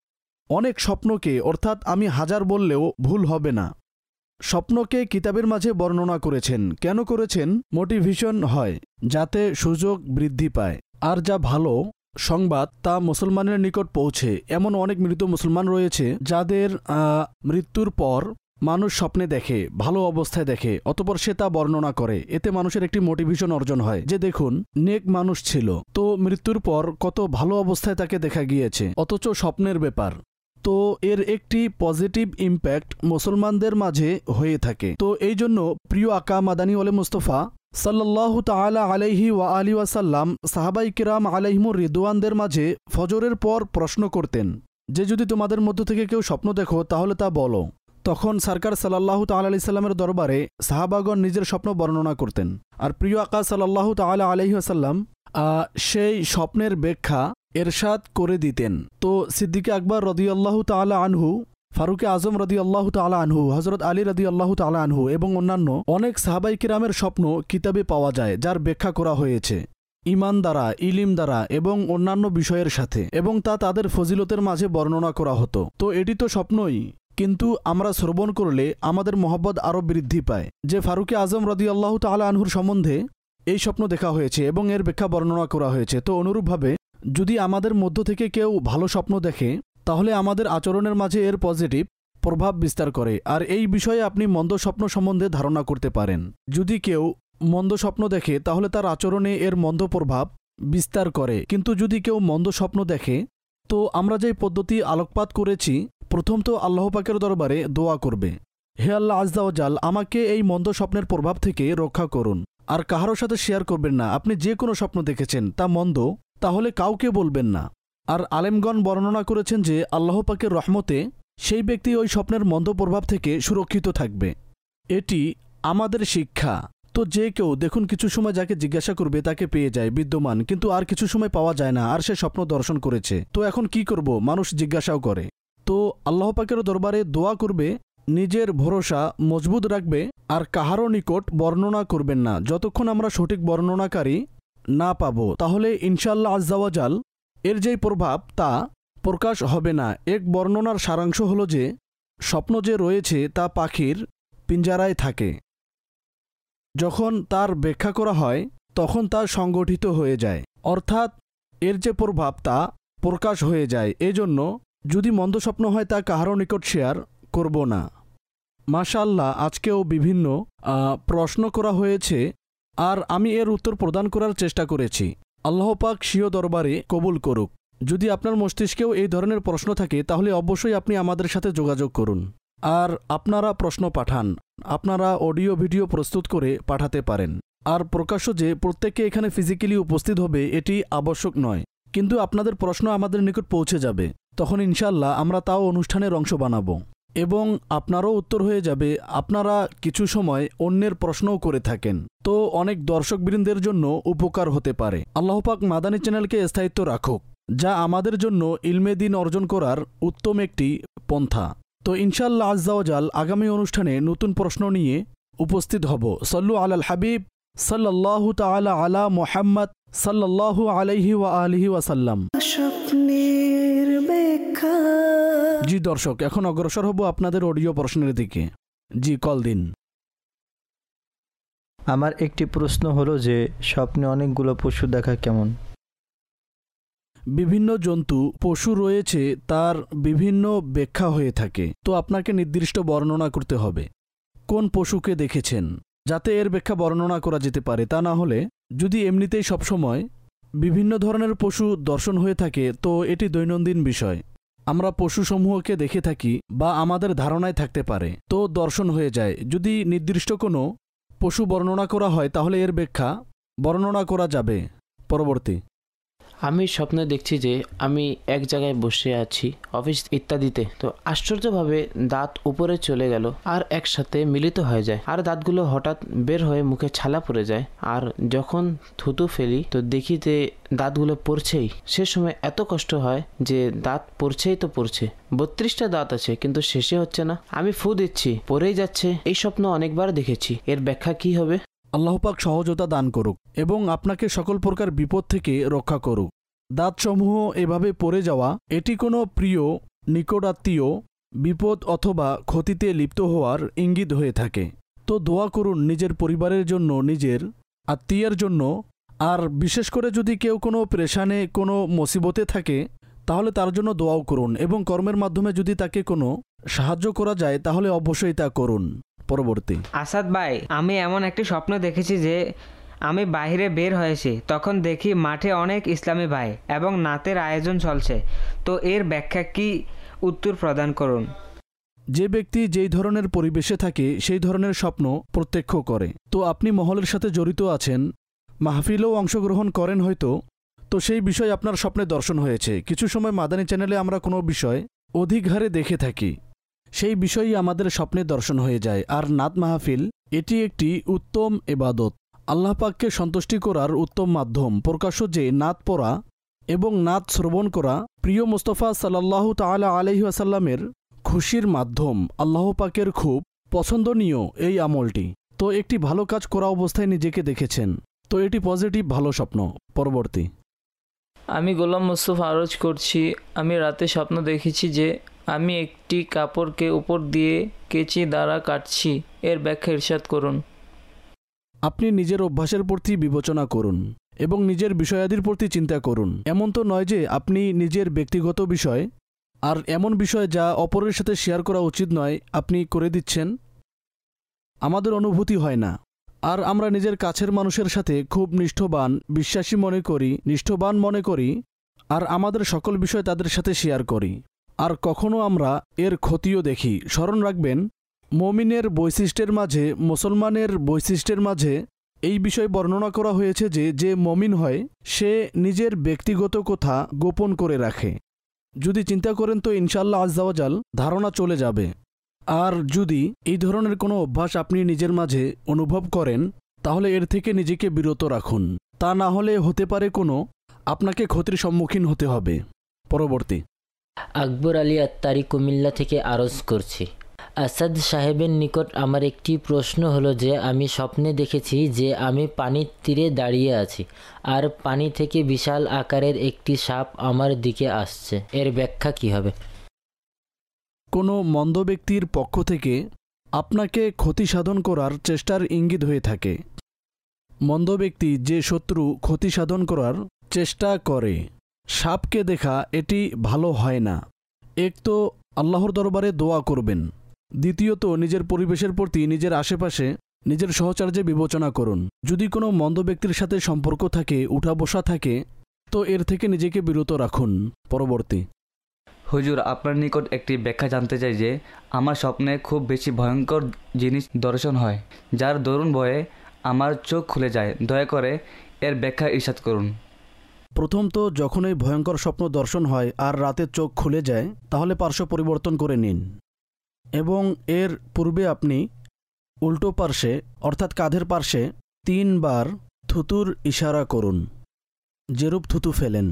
অনেক স্বপ্নকে, অর্থাৎ আমি হাজার বললেও ভুল হবে না, স্বপ্নকে কিতাবের মাঝে বর্ণনা করেছেন। কেন করেছেন? মোটিভেশন হয়, যাতে সুযোগ বৃদ্ধি পায়। আর যা ভালো সংবাদ তা মুসলমানের নিকট পৌঁছে। এমন অনেক মৃত মুসলমান রয়েছে যাদের মৃত্যুর পর মানুষ স্বপ্নে দেখে, ভালো অবস্থায় দেখে, অতঃপর সে তা বর্ণনা করে। এতে মানুষের একটি মোটিভেশন অর্জন হয় যে দেখুন, নেক মানুষ ছিল, তো মৃত্যুর পর কত ভালো অবস্থায় তাকে দেখা গিয়েছে, অথচ স্বপ্নের ব্যাপার। তো এর একটি পজিটিভ ইম্প্যাক্ট মুসলমানদের মাঝে হয়ে থাকে। তো এই জন্য প্রিয় আকা মাদানী ওয়ালে মুস্তফা সাল্লাল্লাহু তাআলা আলাইহি ওয়া আলিহি ওয়াসাল্লাম সাহাবায়ে কিরাম আলাইহিমুর রিদওয়ানদের মাঝে ফজরের পর প্রশ্ন করতেন যে যদি তোমাদের মধ্য থেকে কেউ স্বপ্ন দেখো তাহলে তা বলো। তখন সরকার সাল্লাল্লাহু তাআলা আলাইহি সাল্লামের দরবারে সাহাবাগণ নিজের স্বপ্ন বর্ণনা করতেন। আর প্রিয় আকা সাল্লাল্লাহু তাআলা আলাইহি ওয়াসাল্লাম সেই স্বপ্নের ব্যাখ্যা এরশাদ করে দিতেন। তো সিদ্দিক আকবর রাদিয়াল্লাহু তাআলা আনহু, ফারুকে আজম রাদিয়াল্লাহু তাআলা আনহু, হযরত আলী রাদিয়াল্লাহু তাআলা আনহু এবং অন্যান্য অনেক সাহাবায়ে কিরামের স্বপ্ন কিতাবে পাওয়া যায়, যার ব্যাখ্যা করা হয়েছে ঈমান দ্বারা, ইলম দ্বারা এবং অন্যান্য বিষয়ের সাথে, এবং তা তাদের ফজিলতের মাঝে বর্ণনা করা হতো। তো এটি তো স্বপ্নই, কিন্তু আমরা শ্রবণ করলে আমাদের মহব্বত আরও বৃদ্ধি পায় যে ফারুকে আজম রাদিয়াল্লাহু তাআলা আনহুর সম্বন্ধে এই স্বপ্ন দেখা হয়েছে এবং এর ব্যাখ্যা বর্ণনা করা হয়েছে। তো অনুরূপভাবে যদি আমাদের মধ্য থেকে কেউ ভালো স্বপ্ন দেখে, তাহলে আমাদের আচরণের মাঝে এর পজিটিভ প্রভাব বিস্তার করে। আর এই বিষয়ে আপনি মন্দ স্বপ্ন সম্বন্ধে ধারণা করতে পারেন। যদি কেউ মন্দ স্বপ্ন দেখে, তাহলে তার আচরণে এর মন্দ প্রভাব বিস্তার করে। কিন্তু যদি কেউ মন্দ স্বপ্ন দেখে, তো আমরা যে পদ্ধতি আলোকপাত করেছি, প্রথম তো আল্লাহ পাকের দরবারে দোয়া করবে, হে আল্লাহ আজ্জা ওয়া জাল, আমাকে এই মন্দ স্বপ্নের প্রভাব থেকে রক্ষা করুন। আর কাহারও সাথে শেয়ার করবেন না। আপনি যে কোনো স্বপ্ন দেখেছেন তা মন্দ, তাহলে কাউকে বলবেন না। আর আলেমগণ বর্ণনা করেছেন যে আল্লাহ পাকের রহমতে সেই ব্যক্তি ওই স্বপ্নের মন্দ প্রভাব থেকে সুরক্ষিত থাকবে। এটি আমাদের শিক্ষা। তো যে কেউ দেখুন, কিছু সময় যাকে জিজ্ঞাসা করবে তাকে পেয়ে যায় বিদ্যমান, কিন্তু আর কিছু সময় পাওয়া যায় না, আর সে স্বপ্ন দর্শন করেছে। তো এখন কি করব? মানুষ জিজ্ঞাসাও করে। তো আল্লাহ পাকের দরবারে দোয়া করবে, নিজের ভরসা মজবুত রাখবে, আর কাহারও নিকট বর্ণনা করবেন না যতক্ষণ আমরা সঠিক বর্ণনাকারী না পাবো। তাহলে ইনশাআল্লাহ আজ্জা ওয়া জাল এর যেই প্রভাব তা প্রকাশ হবে না। এক বর্ণনার সারাংশ হলো যে স্বপ্ন যে রয়েছে তা পাখির পিঞ্জারায় থাকে, যখন তার ব্যাখ্যা করা হয় তখন তা সংগঠিত হয়ে যায়, অর্থাৎ এর যে প্রভাব তা প্রকাশ হয়ে যায়। এজন্য যদি মন্দ স্বপ্ন হয় তা কাহারও নিকট শেয়ার করব না। মাশাআল্লাহ, আজকেও বিভিন্ন প্রশ্ন করা হয়েছে আর আমি এর উত্তর প্রদান করার চেষ্টা করেছি। আল্লাহ পাক স্বীয় দরবারে কবুল করুক। যদি আপনার মস্তিষ্কেও এই ধরনের প্রশ্ন থাকে, তাহলে অবশ্যই আপনি আমাদের সাথে যোগাযোগ করুন। আর আপনারা প্রশ্ন পাঠান, আপনারা অডিও ভিডিও প্রস্তুত করে পাঠাতে পারেন। আর প্রকাশ্য যে প্রত্যেকে এখানে ফিজিক্যালি উপস্থিত হবে এটি আবশ্যক নয়, কিন্তু আপনাদের প্রশ্ন আমাদের নিকট পৌঁছে যাবে, তখন ইনশাআল্লাহ আমরা তাও অনুষ্ঠানের অংশ বানাবো এবং আপনারও উত্তর হয়ে যাবে। আপনারা কিছু সময় অন্যের প্রশ্নও করে থাকেন, তো অনেক দর্শকবৃন্দের জন্য উপকার হতে পারে। আল্লাহ পাক মাদানী চ্যানেলকে স্থায়িত্ব রাখুক, যা আমাদের জন্য ইলমে দ্বীন অর্জন করার উত্তম একটি পন্থা। তো ইনশাআল্লাহ আজ্জা ওয়া জাল আগামী অনুষ্ঠানে নতুন প্রশ্ন নিয়ে উপস্থিত হব। সল্লু আলাল হাবিব সাল্লাল্লাহু তাআলা আলা মুহাম্মদ সাল্লাল্লাহু আলাইহি ওয়া আলিহি ওয়াসাল্লাম। স্বপ্নের ব্যাখ্যা। জি দর্শক, এখন অগ্রসর হব আপনাদের অডিও প্রশ্নের দিকে। জি কল দিন। আমার একটি প্রশ্ন হলো যে স্বপ্নে অনেকগুলো পশু দেখা কেমন? বিভিন্ন জন্তু পশু রয়েছে, তার বিভিন্ন ব্যাখ্যা হয়ে থাকে, তো আপনাকে নির্দিষ্ট বর্ণনা করতে হবে কোন পশুকে দেখেছেন, যাতে এর ব্যাখ্যা বর্ণনা করা যেতে পারে। তা না হলে যদি এমনিতেই সবসময় বিভিন্ন ধরনের পশু দর্শন হয়ে থাকে, তো এটি দৈনন্দিন বিষয়, আমরা পশুসমূহকে দেখে থাকি বা আমাদের ধারণায় থাকতে পারে, তো দর্শন হয়ে যায়। যদি নির্দিষ্ট কোনো পশু বর্ণনা করা হয় তাহলে এর ব্যাখ্যা বর্ণনা করা যাবে। পরবর্তী। আমি স্বপ্নে দেখছি যে আমি এক জায়গায় বসে আছি অফিস ইত্যাদিতে, তো আশ্চর্যভাবে দাঁত উপরে চলে গেল আর একসাথে মিলিত হয়ে যায়, আর দাঁতগুলো হঠাৎ বের হয়ে মুখে ছালা পড়ে যায়, আর যখন থুতু ফেলি তো দেখি যে দাঁতগুলো পড়ছেই। সে সময় এত কষ্ট হয় যে দাঁত পড়ছেই তো পড়ছে, 32টা দাঁত আছে কিন্তু শেষে হচ্ছে না, আমি ফু দিচ্ছি পড়েই যাচ্ছে। এই স্বপ্ন অনেকবার দেখেছি, এর ব্যাখ্যা কি হবে? আল্লাহ পাক সহজতা দান করুক এবং আপনাকে সকল প্রকার বিপদ থেকে রক্ষা করুক। দাঁতসমূহ এভাবে পড়ে যাওয়া এটি কোনো প্রিয় নিকটাত্মীয় বিপদ অথবা ক্ষতিতে লিপ্ত হওয়ার ইঙ্গিত হয়ে থাকে। তো দোয়া করুন নিজের পরিবারের জন্য, নিজের আত্মীয়ের জন্য, আর বিশেষ করে যদি কেউ কোনো পেরেশানে কোনো মুসিবতে থাকে তাহলে তার জন্য দোয়াও করুন, এবং কর্মের মাধ্যমে যদি তাকে কোনো সাহায্য করা যায় তাহলে অবশ্যই তা করুন। পরবর্তী। আসাদ ভাই, আমি এমন একটি স্বপ্ন দেখেছি যে আমি বাইরে বের হয়েছি, তখন দেখি মাঠে অনেক ইসলামী ভাই এবং নাতের আয়োজন চলছে, তো এর ব্যাখ্যা কি, উত্তর প্রদান করুন। যে ব্যক্তি যেই ধরনের পরিবেশে থাকে সেই ধরনের স্বপ্ন প্রত্যক্ষ করে, তো আপনি মহলের সাথে জড়িত আছেন, মাহফিলেও অংশগ্রহণ করেন হয়তো, তো সেই বিষয় আপনার স্বপ্নে দর্শন হয়েছে। কিছু সময় মাদানী চ্যানেলে আমরা কোনো বিষয় অধিক হারে দেখে থাকি, সেই বিষয়ই আমাদের স্বপ্নে দর্শন হয়ে যায়। আর নাত মাহফিল এটি একটি উত্তম ইবাদত, আল্লাহ পাককে সন্তুষ্টি করার উত্তম মাধ্যম। প্রকাশ্য যে নাত পড়া এবং নাত শ্রবণ করা প্রিয় মুস্তাফা সাল্লাল্লাহু তাআলা আলাইহি ওয়াসাল্লামের খুশির মাধ্যম, আল্লাহ পাকের খুব পছন্দনীয় এই আমলটি। তো একটি ভালো কাজ করা অবস্থায় নিজেকে দেখেছেন, তো এটি পজিটিভ ভালো স্বপ্ন। পরবর্তী। আমি গোলাম মুস্তফা আরজ করছি। আমি রাতে স্বপ্ন দেখেছি যে আমি একটি কাপড়কে উপর দিয়ে কেচি দ্বারা কাটছি, এর ব্যাখ্যা ইরশাদ করুন। আপনি নিজের অভ্যাসের প্রতি বিবেচনা করুন এবং নিজের বিষয়াদির প্রতি চিন্তা করুন। এমন তো নয় যে আপনি নিজের ব্যক্তিগত বিষয় আর এমন বিষয় যা অপরের সাথে শেয়ার করা উচিত নয় আপনি করে দিচ্ছেন। আমাদের অনুভূতি হয় না, আর আমরা নিজের কাছের মানুষের সাথে খুব নিষ্ঠবান মনে করি, আর আমাদের সকল বিষয় তাদের সাথে শেয়ার করি, আর কখনো আমরা এর ক্ষতিও দেখি। স্মরণ রাখবেন, মুমিনের বৈশিষ্ট্যের মাঝে, মুসলমানের বৈশিষ্ট্যের মাঝে এই বিষয় বর্ণনা করা হয়েছে যে যে মুমিন হয় সে নিজের ব্যক্তিগত কথা গোপন করে রাখে। যদি চিন্তা করেন তো ইনশাআল্লাহ আজ্জা ওয়া জাল ধারণা চলে যাবে। আর যদি এই ধরনের কোনো অভ্যাস আপনি নিজের মাঝে অনুভব করেন তাহলে এর থেকে নিজেকে বিরত রাখুন, তা না হলে হতে পারে কোনো আপনাকে ক্ষতির সম্মুখীন হতে হবে। পরবর্তী। আকবর আলী আত্তারি কুমিল্লা থেকে আরজ করছি। আসাদ সাহেবের নিকট আমার একটি প্রশ্ন হলো যে আমি স্বপ্নে দেখেছি যে আমি পানির তীরে দাঁড়িয়ে আছি আর পানি থেকে বিশাল আকারের একটি সাপ আমার দিকে আসছে, এর ব্যাখ্যা কি হবে? কোনো মন্দ ব্যক্তির পক্ষ থেকে আপনাকে ক্ষতি সাধন করার চেষ্টার ইঙ্গিত হয়ে থাকে। মন্দ ব্যক্তি যে শত্রু ক্ষতি সাধন করার চেষ্টা করে, সাপকে দেখা এটি ভালো হয় না। এক তো আল্লাহর দরবারে দোয়া করবেন, দ্বিতীয়ত নিজের পরিবেশের প্রতি, নিজের আশেপাশে নিজের সহচর্যে বিবেচনা করুন। যদি কোনো মন্দ ব্যক্তির সাথে সম্পর্ক থাকে, উঠা বসা থাকে, তো এর থেকে নিজেকে বিরত রাখুন। পরবর্তী। হুজুর, আপনার নিকট একটি ব্যাখ্যা জানতে চাই যে আমার স্বপ্নে খুব বেশি ভয়ঙ্কর জিনিস দর্শন হয়, যার দরুন ভয়ে আমার চোখ খুলে যায়, দয়া করে এর ব্যাখ্যা ইরশাদ করুন। প্রথম তো যখন এই ভয়ঙ্কর স্বপ্ন দর্শন হয় আর রাতে চোখ খুলে যায় তাহলে পার্শ্ব পরিবর্তন করে নিন এবং এর পূর্বে আপনি উল্টো পার্শ্বে অর্থাৎ কাঁধের পার্শ্বে 3 বার থুতুর ইশারা করুন, যেরূপ থুতু ফেলেন,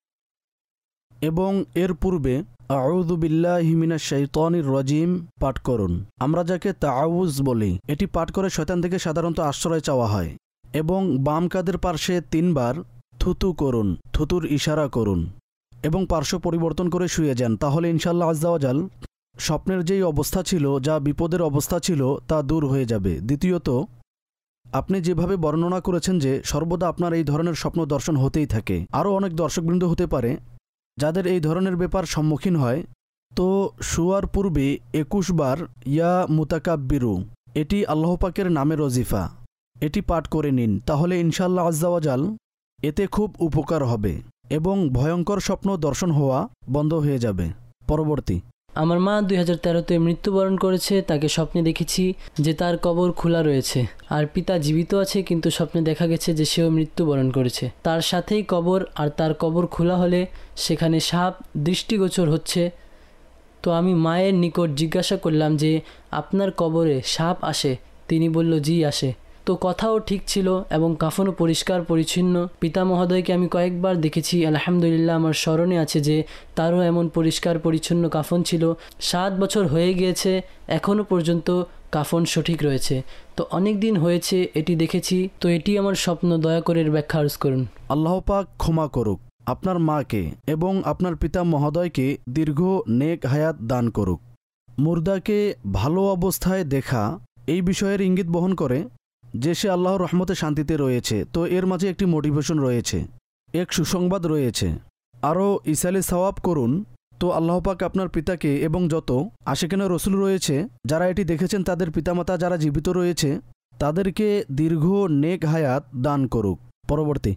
এবং এর পূর্বে আউযু বিল্লাহি মিনাশ শাইতানির রাজিম পাঠ করুন। আমরা যাকে তাআউজ বলি, এটি পাঠ করে শয়তান থেকে সাধারণত আশ্রয় চাওয়া হয়। এবং বাম কাঁধের পার্শ্বে 3 বার থুতু করুন, থুতুর ইশারা করুন এবং পার্শ্ব পরিবর্তন করে শুয়ে যান। তাহলে ইনশাআল্লাহ আজ্জা ওয়া জাল স্বপ্নের যেই অবস্থা ছিল, যা বিপদের অবস্থা ছিল, তা দূর হয়ে যাবে। দ্বিতীয়ত, আপনি যেভাবে বর্ণনা করেছেন যে সর্বদা আপনার এই ধরনের স্বপ্ন দর্শন হতেই থাকে, আরও অনেক দর্শকবৃন্দ হতে পারে যাদের এই ধরনের ব্যাপার সম্মুখীন হয়, তো শুয়ার পূর্বে 21 বার ইয়া মুতাকাব্বিরু, এটি আল্লাহ পাকের নামের ওজিফা, এটি পাঠ করে নিন। তাহলে ইনশাআল্লাহ আজ্জা ওয়া জাল এতে খুব উপকার হবে এবং ভয়ঙ্কর স্বপ্ন দর্শন হওয়া বন্ধ হয়ে যাবে। পরবর্তী, আমার মা 2013-তে মৃত্যুবরণ করেছে। তাকে স্বপ্নে দেখেছি যে তার কবর খোলা রয়েছে, আর পিতা জীবিত আছে, কিন্তু স্বপ্নে দেখা গেছে যে সেও মৃত্যুবরণ করেছে। তার সাথেই কবর, আর তার কবর খোলা হলে সেখানে সাপ দৃষ্টিগোচর হচ্ছে। তো আমি মায়ের নিকট জিজ্ঞাসা করলাম যে আপনার কবরে সাপ আসে? তিনি বলল জি আসে। তো কথাও ঠিক ছিল এবং কাফনও পরিষ্কার পরিচ্ছন্ন। পিতা মহোদয়কে আমি কয়েকবার দেখেছি, আলহামদুলিল্লাহ আমার স্মরণে আছে যে তারও এমন পরিষ্কার পরিচ্ছন্ন কাফন ছিল। 7 বছর হয়ে গিয়েছে, এখনও পর্যন্ত কাফন সঠিক রয়েছে। তো অনেক দিন হয়েছে এটি দেখেছি। তো এটি আমার স্বপ্ন, দয়া করে এর ব্যাখ্যা আরজ করুন। আল্লাহ পাক ক্ষমা করুক আপনার মাকে এবং আপনার পিতা মহোদয়কে দীর্ঘ নেক হায়াত দান করুক। মুর্দাকে ভালো অবস্থায় দেখা এই বিষয়ের ইঙ্গিত বহন করে যে সে আল্লাহর রহমতে শান্তিতে রয়েছে। তো এর মাঝে একটি মোটিভেশন রয়েছে, এক সুসংবাদ রয়েছে। আরও ইসালে সওয়াব করুন। তো আল্লাহ পাক আপনার পিতাকে এবং যত আশিকানে রসুল রয়েছে যারা এটি দেখেছেন, তাদের পিতামাতা যারা জীবিত রয়েছে, তাদেরকে দীর্ঘ নেক হায়াত দান করুক। পরবর্তী,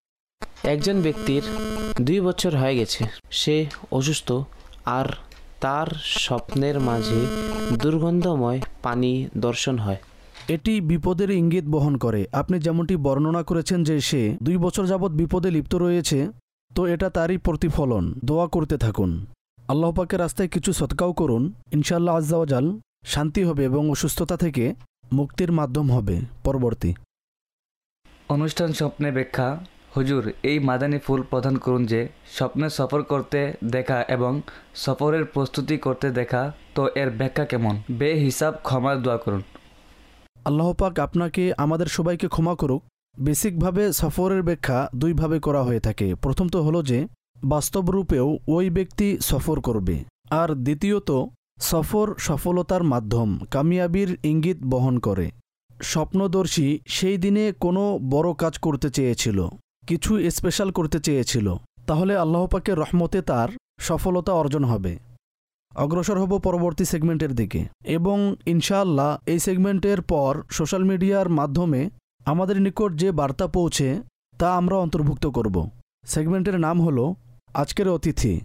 একজন ব্যক্তির 2 বছর হয়ে গেছে, সে অসুস্থ আর তার স্বপ্নের মাঝে দুর্গন্ধময় পানি দর্শন হয়। এটি বিপদের ইঙ্গিত বহন করে। আপনি যেমনটি বর্ণনা করেছেন যে সে 2 বছর যাবৎ বিপদে লিপ্ত রয়েছে, তো এটা তারই প্রতিফলন। দোয়া করতে থাকুন, আল্লাহ পাকের রাস্তায় কিছু সদকাও করুন, ইনশাআল্লাহ আজ্জা ওয়া জাল শান্তি হবে এবং অসুস্থতা থেকে মুক্তির মাধ্যম হবে। পরবর্তী, অনুষ্ঠান স্বপ্নে ব্যাখ্যা। হুজুর, এই মাদানী ফুল প্রদান করুন যে স্বপ্নে সফর করতে দেখা এবং সফরের প্রস্তুতি করতে দেখা, তো এর ব্যাখ্যা কেমন? বেহিসাব ক্ষমার দোয়া করুন। আল্লাহ পাক আপনাকে আমাদের সবাইকে ক্ষমা করুক। বেসিকভাবে সফরের ব্যাখ্যা 2 ভাবে করা হয়ে থাকে। প্রথম তো হলো যে বাস্তব রূপেও ওই ব্যক্তি সফর করবে, আর দ্বিতীয়ত সফর সফলতার মাধ্যম, কামিয়াবির ইঙ্গিত বহন করে। স্বপ্নদর্শী সেই দিনে কোনো বড় কাজ করতে চেয়েছিল, কিছু স্পেশাল করতে চেয়েছিল, তাহলে আল্লাহ পাকের রহমতে তার সফলতা অর্জন হবে। অগ্রসর হব পরবর্তী সেগমেন্টের দিকে এবং ইনশাআল্লাহ এই সেগমেন্টের পর সোশ্যাল মিডিয়ার মাধ্যমে আমাদের নিকট যে বার্তা পৌঁছে তা আমরা অন্তর্ভুক্ত করব। সেগমেন্টের নাম হলো আজকের অতিথি।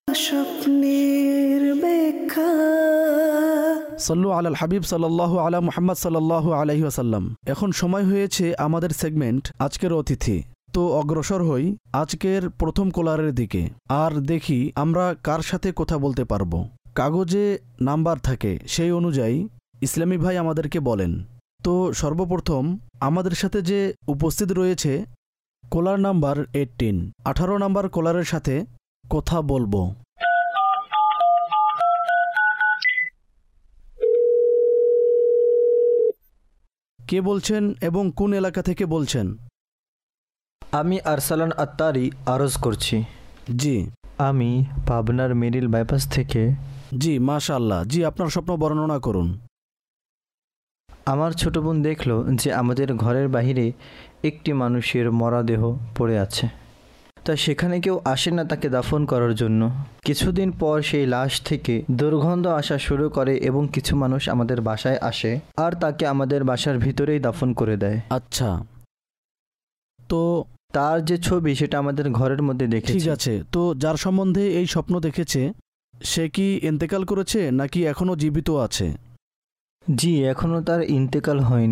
স্বপ্নের ব্যাখ্যা। সাল্লু আলাল হাবিব সাল্লাল্লাহু আলা মুহাম্মদ সাল্লাল্লাহু আলাইহি ওয়াসাল্লাম। এখন সময় হয়েছে আমাদের সেগমেন্ট আজকের অতিথি। তো অগ্রসর হই আজকের প্রথম কলারের দিকে আর দেখি আমরা কার সাথে কথা বলতে পারবো। কাগজে নাম্বার থাকে, সেই অনুযায়ী ইসলামী ভাই আমাদেরকে বলেন। তো সর্বপ্রথম আমাদের সাথে যে উপস্থিত রয়েছে কলার নাম্বার 18 নাম্বার কলারের সাথে কথা বলবো। কে বলছেন এবং কোন এলাকা থেকে বলছেন? আমি আরসালান আত্তারি আরজ করছি। জি। আমি পাবনার মিডিল বাইপাস থেকে। জি, মাশাআল্লাহ। জি, আপনার স্বপ্ন বর্ণনা করুন। আমার ছোট বোন দেখলো যে আমাদের ঘরের বাইরে একটি মানুষের মরদেহ পড়ে আছে, তা সেখানে কেউ আসে না তাকে দাফন করার জন্য। কিছুদিন পর সেই লাশ থেকে দুর্গন্ধ আসা শুরু করে এবং কিছু মানুষ আমাদের বাসায় আসে আর তাকে আমাদের বাসার ভিতরেই দাফন করে দেয়। আচ্ছা, তো তার যে ছবি সেটা আমাদের ঘরের মধ্যে দেখেছি। ঠিক আছে, তো যার সম্বন্ধে এই স্বপ্ন দেখেছে সে কি ইন্তেকাল করেছে নাকি এখনো জীবিত আছে? জি, এখনো তার ইন্তেকাল হয়নি।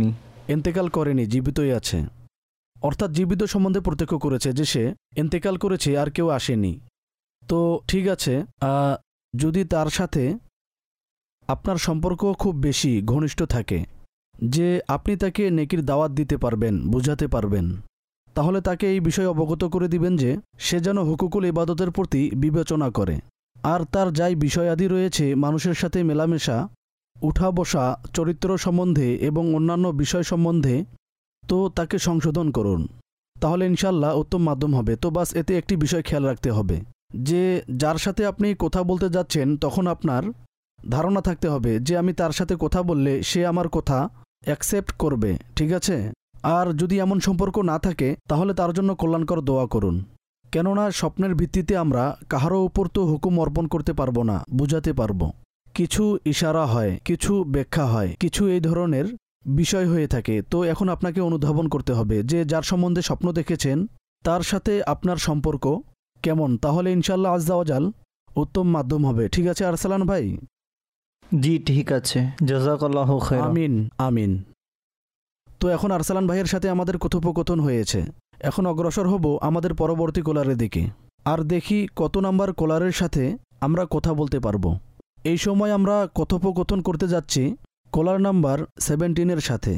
এন্তেকাল করেনি, জীবিতই আছে। অর্থাৎ জীবিত সম্বন্ধে প্রত্যক্ষ করেছে যে সে এন্তেকাল করেছে আর কেউ আসেনি। তো ঠিক আছে, যদি তার সাথে আপনার সম্পর্ক খুব বেশি ঘনিষ্ঠ থাকে, যে আপনি তাকে নেকির দাওয়াত দিতে পারবেন, বুঝাতে পারবেন, তাহলে তাকে এই বিষয়ে অবগত করে দিবেন যে সে যেন হুকুকুল ইবাদতের প্রতি বিবেচনা করে, আর তার যাই বিষয়াদি রয়েছে মানুষের সাথে মেলামেশা, উঠা বসা, চরিত্র সম্বন্ধে এবং অন্যান্য বিষয় সম্বন্ধে, তো তাকে সংশোধন করুন। তাহলে ইনশাল্লাহ উত্তম মাধ্যম হবে। তো বাস এতে একটি বিষয় খেয়াল রাখতে হবে যে যার সাথে আপনি কথা বলতে যাচ্ছেন তখন আপনার ধারণা থাকতে হবে যে আমি তার সাথে কথা বললে সে আমার কথা অ্যাকসেপ্ট করবে, ঠিক আছে? আর যদি এমন সম্পর্ক না থাকে তাহলে তার জন্য কল্যাণকর দোয়া করুন। কেননা স্বপ্নের ভিত্তিতে আমরা কাহারও উপর তো হুকুম অর্পণ করতে পারবো না, বুঝাতে পারবো। কিছু ইশারা হয়, কিছু ব্যাখ্যা হয়, কিছু এই ধরনের বিষয় হয়ে থাকে। তো এখন আপনাকে অনুধাবন করতে হবে যে যার সম্বন্ধে স্বপ্ন দেখেছেন তার সাথে আপনার সম্পর্ক কেমন, তাহলে ইনশাল্লাহ আজ্জা ওয়াজাল উত্তম মাধ্যম হবে। ঠিক আছে আরসালান ভাই? জি ঠিক আছে, জাযাকাল্লাহু খাইরান। আমিন আমিন। তো এখন আরসালান ভাইয়ের সাথে আমাদের কথোপকথন হয়েছে, এখন অগ্রসর হব আমাদের পরবর্তী কোলারের দিকে, আর দেখি কত নাম্বার কোলারের সাথে আমরা কথা বলতে পারবো। এই সময় আমরা কথোপকথন করতে যাচ্ছি কোলার নাম্বার 17-এর সাথে।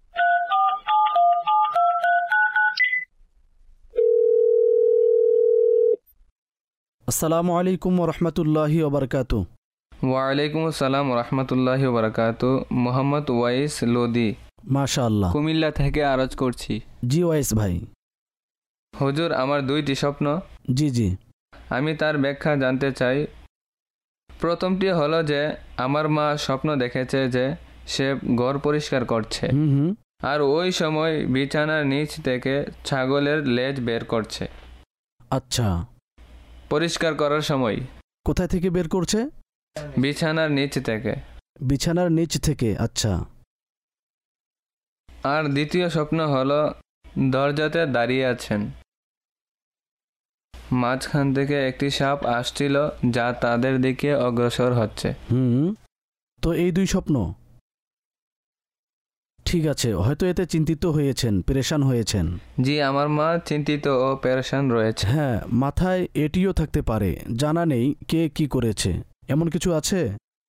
আসসালামু আলাইকুম ওরহমতুল্লাহি ওবরকাতু। ওয়ালাইকুম আসসালাম রহমতুল্লাহি ওবরাকাতু। মোহাম্মদ ওয়াইস লোদি, মাশাআল্লাহ, কুমিল্লা থেকে আরজ করছি। জি ওয়াইস ভাই। হুজুর, আমার 2টি স্বপ্ন। জি জি। আমি তার ব্যাখ্যা জানতে চাই। প্রথমটি হলো যে আমার মা স্বপ্ন দেখেছে যে সে ঘর পরিষ্কার করছে, আর ওই সময় বিছানার নিচ থেকে ছাগলের লেজ বের করছে। আচ্ছা, পরিষ্কার করার সময় কোথায় থেকে বের করছে? বিছানার নিচ থেকে। বিছানার নিচ থেকে, আচ্ছা। আর দ্বিতীয় স্বপ্ন হলো দরজাতে দাঁড়িয়ে আছেন, মাঝখান থেকে একটি সাপ আসছিল যা তাদের দিকে অগ্রসর হচ্ছে। তো এই 2 স্বপ্ন, ঠিক আছে, হয়তো এতে চিন্তিত হয়েছেন, পেরেশান হয়েছেন। জি, আমার মা চিন্তিত ও পেরেশান রয়েছে। হ্যাঁ, মাথায় এটিও থাকতে পারে, জানা নেই কে কি করেছে, এমন কিছু আছে?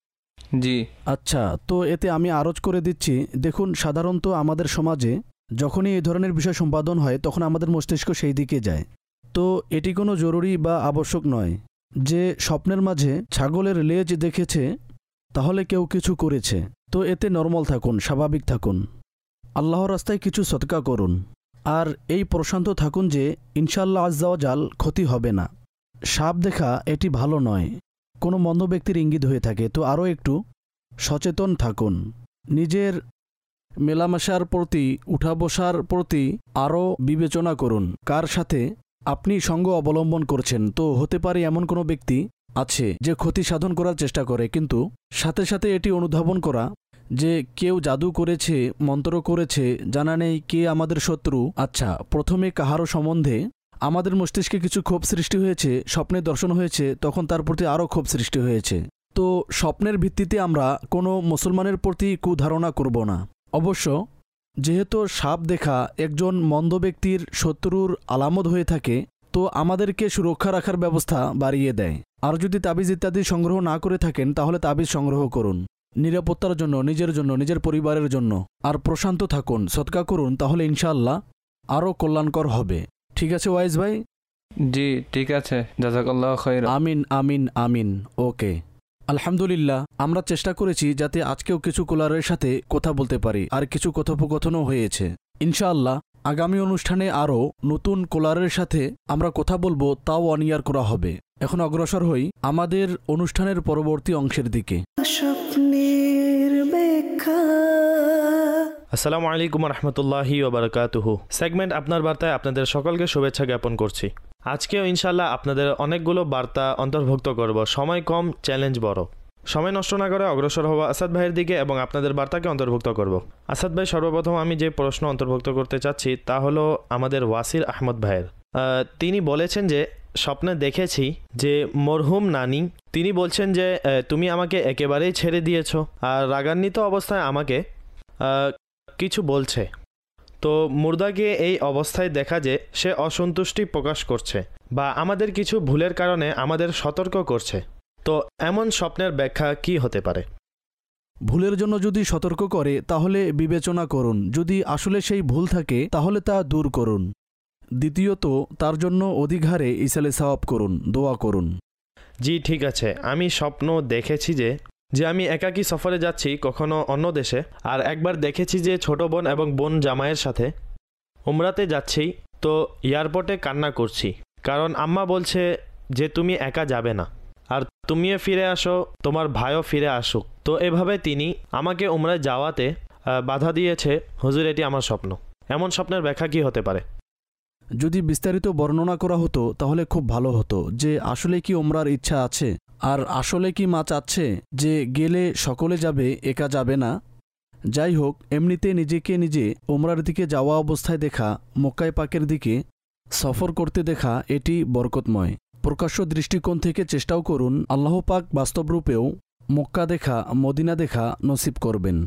জি আচ্ছা, তো এতে আমি আরজ করে দিচ্ছি। দেখুন, সাধারণত আমাদের সমাজে যখনই এই ধরনের বিষয় সম্পাদন হয় তখন আমাদের মস্তিষ্ক সেই দিকে যায়। তো এটি কোনো জরুরি বা আবশ্যক নয় যে স্বপ্নের মাঝে ছাগলের লেজ দেখেছে তাহলে কেউ কিছু করেছে। তো এতে নরমাল থাকুন, স্বাভাবিক থাকুন, আল্লাহর রাস্তায় কিছু সদকা করুন, আর এই প্রশান্ত থাকুন যে ইনশাআল্লাহ আজ্জা ওয়াজাল ক্ষতি হবে না। সাপ দেখা এটি ভালো নয়, কোনো মন্দ ব্যক্তির ইঙ্গিত হয়ে থাকে। তো আরও একটু সচেতন থাকুন, নিজের মেলামেশার প্রতি, উঠা বসার প্রতি আরও বিবেচনা করুন, কার সাথে আপনি সঙ্গ অবলম্বন করছেন। তো হতে পারে এমন কোনো ব্যক্তি আছে যে ক্ষতি সাধন করার চেষ্টা করে, কিন্তু সাথে সাথে এটি অনুধাবন করা যে কেউ জাদু করেছে, মন্ত্র করেছে, জানা নেই কে আমাদের শত্রু। আচ্ছা, প্রথমে কাহারও সম্বন্ধে আমাদের মস্তিষ্কে কিছু ক্ষোভ সৃষ্টি হয়েছে, স্বপ্নে দর্শন হয়েছে, তখন তার প্রতি আরও ক্ষোভ সৃষ্টি হয়েছে। তো স্বপ্নের ভিত্তিতে আমরা কোনো মুসলমানের প্রতি কুধারণা করব না। অবশ্য যেহেতু সাপ দেখা একজন মন্দ ব্যক্তির শত্রুর আলামত হয়ে থাকে, তো আমাদেরকে সুরক্ষা রাখার ব্যবস্থা বাড়িয়ে দেয়। আর যদি তাবিজ ইত্যাদি সংগ্রহ না করে থাকেন তাহলে তাবিজ সংগ্রহ করুন, নিরাপত্তার জন্য, নিজের জন্য, নিজের পরিবারের জন্য। আর প্রশান্ত থাকুন, সদকা করুন, তাহলে ইনশাআল্লাহ আরও কল্যাণকর হবে। ঠিক আছে ওয়াইজ ভাই? জি ঠিক আছে, জাযাকাল্লাহু খাইরান। আমিন আমিন আমিন। ওকে, আলহামদুলিল্লাহ, আমরা চেষ্টা করেছি যাতে আজকেও কিছু কোলারের সাথে কথা বলতে পারি, আর কিছু কথোপকথনও হয়েছে। ইনশাআল্লাহ আগামী অনুষ্ঠানে আরও নতুন কোলারের সাথে আমরা কথা বলবো, তাও অনিয়ার করা হবে। এখন অগ্রসর হই আমাদের অনুষ্ঠানের পরবর্তী অংশের দিকে। স্বপ্নের ব্যাখ্যা। আসসালামু আলাইকুম রহমতুল্লাহি ওবরাকাতুহু। সেগমেন্ট আপনার বার্তায় আপনাদের সকলকে শুভেচ্ছা জ্ঞাপন করছি। আজকেও ইনশাল্লাহ আপনাদের অনেকগুলো বার্তা অন্তর্ভুক্ত করব। সময় কম, চ্যালেঞ্জ বড়। সময় নষ্ট না করে অগ্রসর হব আসাদ ভাইয়ের দিকে এবং আপনাদের বার্তাকে অন্তর্ভুক্ত করব। আসাদ ভাই, সর্বপ্রথম আমি যে প্রশ্ন অন্তর্ভুক্ত করতে চাচ্ছি তা হলো আমাদের ওয়াসির আহমদ ভাইয়ের। তিনি বলেছেন যে স্বপ্নে দেখেছি যে মরহুম নানি, তিনি বলছেন যে তুমি আমাকে একেবারেই ছেড়ে দিয়েছ, আর রাগান্বিত অবস্থায় আমাকে কিছু বলছে। তো মুর্দাকে এই অবস্থায় দেখা যে সে অসন্তুষ্টি প্রকাশ করছে বা আমাদের কিছু ভুলের কারণে আমাদের সতর্ক করছে। তো এমন স্বপ্নের ব্যাখ্যা কি হতে পারে? ভুলের জন্য যদি সতর্ক করে তাহলে বিবেচনা করুন, যদি আসলে সেই ভুল থাকে তাহলে তা দূর করুন। দ্বিতীয়ত, তার জন্য অধিক হারে ইসালে সওয়াব করুন, দোয়া করুন। জি ঠিক আছে, আমি স্বপ্ন দেখেছি যে আমি একাকী সফরে যাচ্ছি কখনো অন্য দেশে, আর একবার দেখেছি যে ছোট বোন এবং বোন জামাইয়ের সাথে উমরাতে যাচ্ছি। তো এয়ারপোর্টে কান্না করছি, কারণ আম্মা বলছে যে তুমি একা যাবে না, আর তুমিও ফিরে আসো, তোমার ভাইও ফিরে আসুক। তো এভাবে তিনি আমাকে উমরায় যাওয়াতে বাধা দিয়েছে। হুজুর, এটি আমার স্বপ্ন। এমন স্বপ্নের ব্যাখ্যা কি হতে পারে? যদি বিস্তারিত বর্ণনা করা হতো তাহলে খুব ভালো হতো, যে আসলে কি ওমরার ইচ্ছা আছে, আর আসলে কি মা চাচ্ছে যে গেলে সকলে যাবে, একা যাবে না। যাই হোক, এমনিতে নিজেকে নিজে ওমরার দিকে যাওয়া অবস্থায় দেখা, মক্কায় পাকের দিকে সফর করতে দেখা, এটি বরকতময়। প্রকাশ্য দৃষ্টিকোণ থেকে চেষ্টাও করুন, আল্লাহ পাক বাস্তবরূপেও মক্কা দেখা, মদিনা দেখা নসিব করবেন।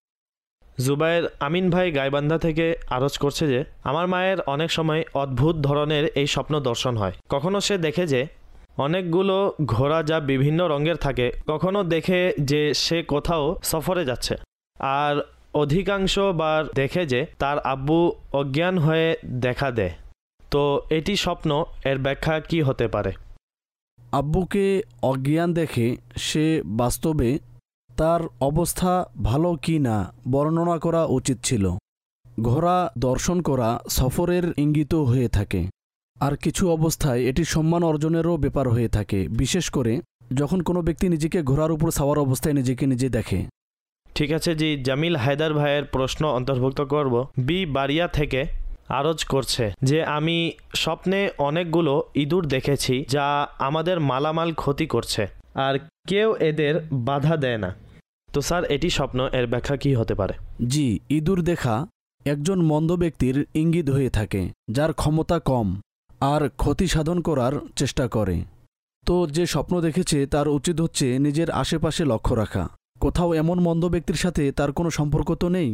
জুবায়ের আমিন ভাই গাইবান্ধা থেকে আরজ করছে যে আমার মায়ের অনেক সময় অদ্ভুত ধরনের এই স্বপ্ন দর্শন হয়। কখনো সে দেখে যে অনেকগুলো ঘোড়া যা বিভিন্ন রঙের থাকে, কখনো দেখে যে সে কোথাও সফরে যাচ্ছে, আর অধিকাংশ বার দেখে যে তার আব্বু অজ্ঞান হয়ে দেখা দেয়। তো এটি স্বপ্ন, এর ব্যাখ্যা কি হতে পারে? আব্বুকে অজ্ঞান দেখে সে বাস্তবে তার অবস্থা ভালো কি না বর্ণনা করা উচিত ছিল। ঘোড়া দর্শন করা সফরের ইঙ্গিত হয়ে থাকে, আর কিছু অবস্থায় এটি সম্মান অর্জনেরও ব্যাপার হয়ে থাকে, বিশেষ করে যখন কোনো ব্যক্তি নিজেকে ঘোড়ার উপর সাওয়ার অবস্থায় নিজেকে নিজে দেখে। ঠিক আছে জি, জামিল হায়দার ভাইয়ের প্রশ্ন অন্তর্ভুক্ত করব। বি বারিয়া থেকে আরজ করছে যে আমি স্বপ্নে অনেকগুলো ইঁদুর দেখেছি যা আমাদের মালামাল ক্ষতি করছে, আর কেউ এদের বাধা দেয় না। তো স্যার, এটি স্বপ্ন, এর ব্যাখ্যা কি হতে পারে? জি, ইঁদুর দেখা একজন মন্দ ব্যক্তির ইঙ্গিত হয়ে থাকে, যার ক্ষমতা কম আর ক্ষতি সাধন করার চেষ্টা করে। তো যে স্বপ্ন দেখেছে তার উচিত হচ্ছে নিজের আশেপাশে লক্ষ্য রাখা, কোথাও এমন মন্দ ব্যক্তির সাথে তার কোনো সম্পর্ক তো নেই।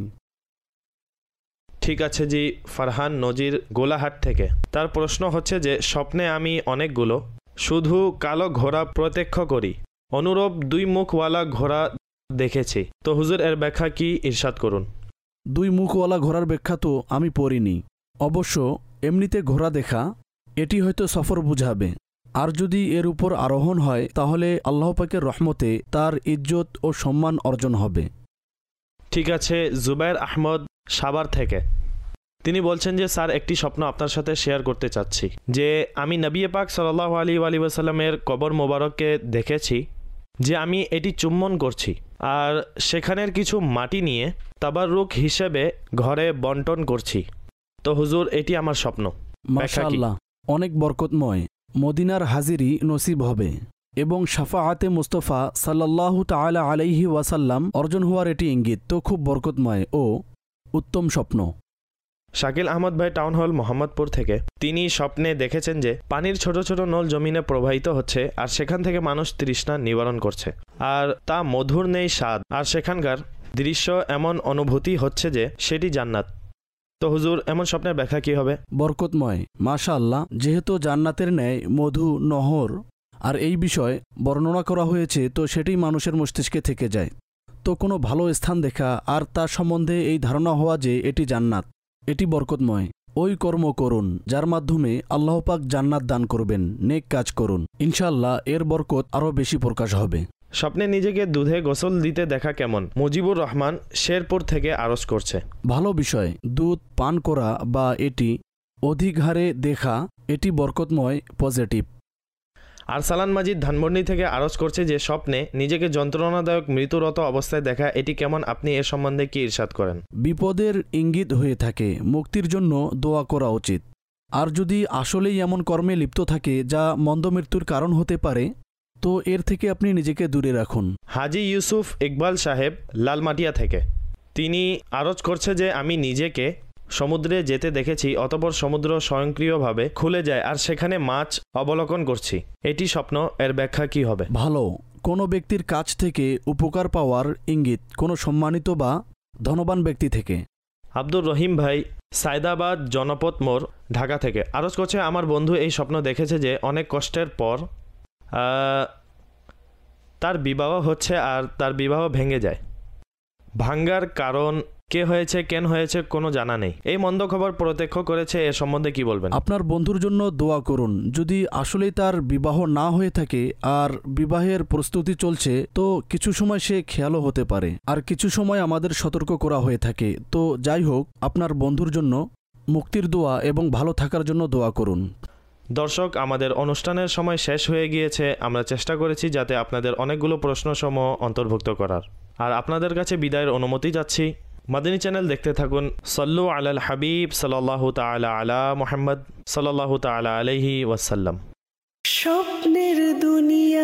ঠিক আছে জি, ফারহান নজির গোলাহাট থেকে তার প্রশ্ন হচ্ছে যে স্বপ্নে আমি অনেকগুলো শুধু কালো ঘোড়া প্রত্যক্ষ করি, অনুরূপ দুই মুখওয়ালা ঘোড়া দেখেছি। তো হুজুর, এর ব্যাখ্যা কি ইরশাদ করুন। দুই মুখওয়ালা ঘোড়ার ব্যাখ্যা তো আমি পড়িনি। অবশ্য এমনিতে ঘোড়া দেখা এটি হয়তো সফর বুঝাবে, আর যদি এর উপর আরোহণ হয় তাহলে আল্লাহ পাকের রহমতে তার ইজ্জত ও সম্মান অর্জন হবে। ঠিক আছে, জুবায়ের আহমদ সাভার থেকে তিনি বলছেন যে স্যার, একটি স্বপ্ন আপনার সাথে শেয়ার করতে চাচ্ছি যে আমি নবী পাক সাল্লাল্লাহু আলাইহি ওয়াসাল্লামের কবর মোবারককে দেখেছি যে আমি এটি চুম্বন করছি, আর সেখানের কিছু মাটি নিয়ে তাবাররুক হিসেবে ঘরে বন্টন করছি। তো হুজুর, এটি আমার স্বপ্ন। মাশাআল্লাহ, অনেক বরকতময়। মদিনার হাজিরি নসিব হবে এবং শাফাআতে মুস্তাফা সাল্লাল্লাহু তাআলা আলাইহি ওয়াসাল্লাম অর্জন হওয়ার এটি ইঙ্গিত। তো খুব বরকতময় ও উত্তম স্বপ্ন। শাকিল আহমদ ভাই টাউন হল মোহাম্মদপুর থেকে তিনি স্বপ্নে দেখেছেন যে পানির ছোট ছোট নল জমিনে প্রবাহিত হচ্ছে, আর সেখান থেকে মানুষ তৃষ্ণা নিবারণ করছে, আর তা মধুর নেই স্বাদ, আর সেখানকার দৃশ্য এমন অনুভূতি হচ্ছে যে সেটি জান্নাত। তো হুজুর, এমন স্বপ্নের ব্যাখ্যা কি হবে? বরকতময়, মাশাআল্লাহ। যেহেতু জান্নাতের ন্যায় মধু, নহর আর এই বিষয় বর্ণনা করা হয়েছে, তো সেটি মানুষের মস্তিষ্কে থেকে যায়। তো কোনো ভালো স্থান দেখা আর তার সম্বন্ধে এই ধারণা হওয়া যে এটি জান্নাত, এটি বরকতময়। ওই কর্ম করুন যার মাধ্যমে আল্লাহ পাক জান্নাত দান করবেন। নেক কাজ করুন, ইনশাআল্লাহ এর বরকত আরও বেশি প্রকাশ হবে। স্বপ্নে নিজেকে দুধে গোসল দিতে দেখা কেমন? মুজিবুর রহমান শেরপুর থেকে আরজ করছে। ভালো বিষয়। দুধ পান করা বা এটি অধিক হারে দেখা এটি বরকতময়, পজিটিভ। আরসালান মাজিদ ধানমন্ডি থেকে আরজ করছে যে স্বপ্নে নিজেকে যন্ত্রণাদায়ক মৃত্যুরত অবস্থায় দেখা এটি কেমন, আপনি এ সম্বন্ধে কি ইরশাদ করেন? বিপদের ইঙ্গিত হয়ে থাকে, মুক্তির জন্য দোয়া করা উচিত। আর যদি আসলেই এমন কর্মে লিপ্ত থাকে যা মন্দ মৃত্যুর কারণ হতে পারে, তো এর থেকে আপনি নিজেকে দূরে রাখুন। হাজি ইউসুফ ইকবাল সাহেব লালমাটিয়া থেকে তিনি আরজ করছে যে আমি নিজেকে সমুদ্রে যেতে দেখেছি, অতঃপর সমুদ্র স্বয়ংক্রিয়ভাবে খুলে যায় আর সেখানে মাছ অবলোকন করছি। এটি স্বপ্ন, এর ব্যাখ্যা কি হবে? ভালো। কোনো ব্যক্তির কাছ থেকে উপকার পাওয়ার ইঙ্গিত, কোনো সম্মানিত বা ধনবান ব্যক্তি থেকে। আব্দুর রহিম ভাই সায়দাবাদ জনপদ মোড় ঢাকা থেকে আরজ করছে, আমার বন্ধু এই স্বপ্ন দেখেছে যে অনেক কষ্টের পর তার বিবাহ হচ্ছে আর তার বিবাহ ভেঙে যায়। ভাঙ্গার কারণ কে হয়েছে কেন হয়েছে কোনো জানা নেই। এই মন্দ খবর প্রত্যক্ষ করেছে, এ সম্বন্ধে কি বলবেন? আপনার বন্ধুর জন্য দোয়া করুন। যদি আসলেই তার বিবাহ না হয়ে থাকে আর বিবাহের প্রস্তুতি চলছে, তো কিছু সময় সে খেয়ালও হতে পারে, আর কিছু সময় আমাদের সতর্ক করা হয়ে থাকে। তো যাই হোক, আপনার বন্ধুর জন্য মুক্তির দোয়া এবং ভালো থাকার জন্য দোয়া করুন। দর্শক, আমাদের অনুষ্ঠানের সময় শেষ হয়ে গিয়েছে। আমরা চেষ্টা করেছি যাতে আপনাদের অনেকগুলো প্রশ্নসমূহ অন্তর্ভুক্ত করার, আর আপনাদের কাছে বিদায়ের অনুমতি চাচ্ছি। মাদানী চ্যানেল দেখতে থাকুন। সল্লু আলাল হাবিব সাল্লাল্লাহু তাআলা আলা মুহাম্মদ সাল্লাল্লাহু তাআলা আলাইহি ওয়াসাল্লাম। স্বপ্নের দুনিয়া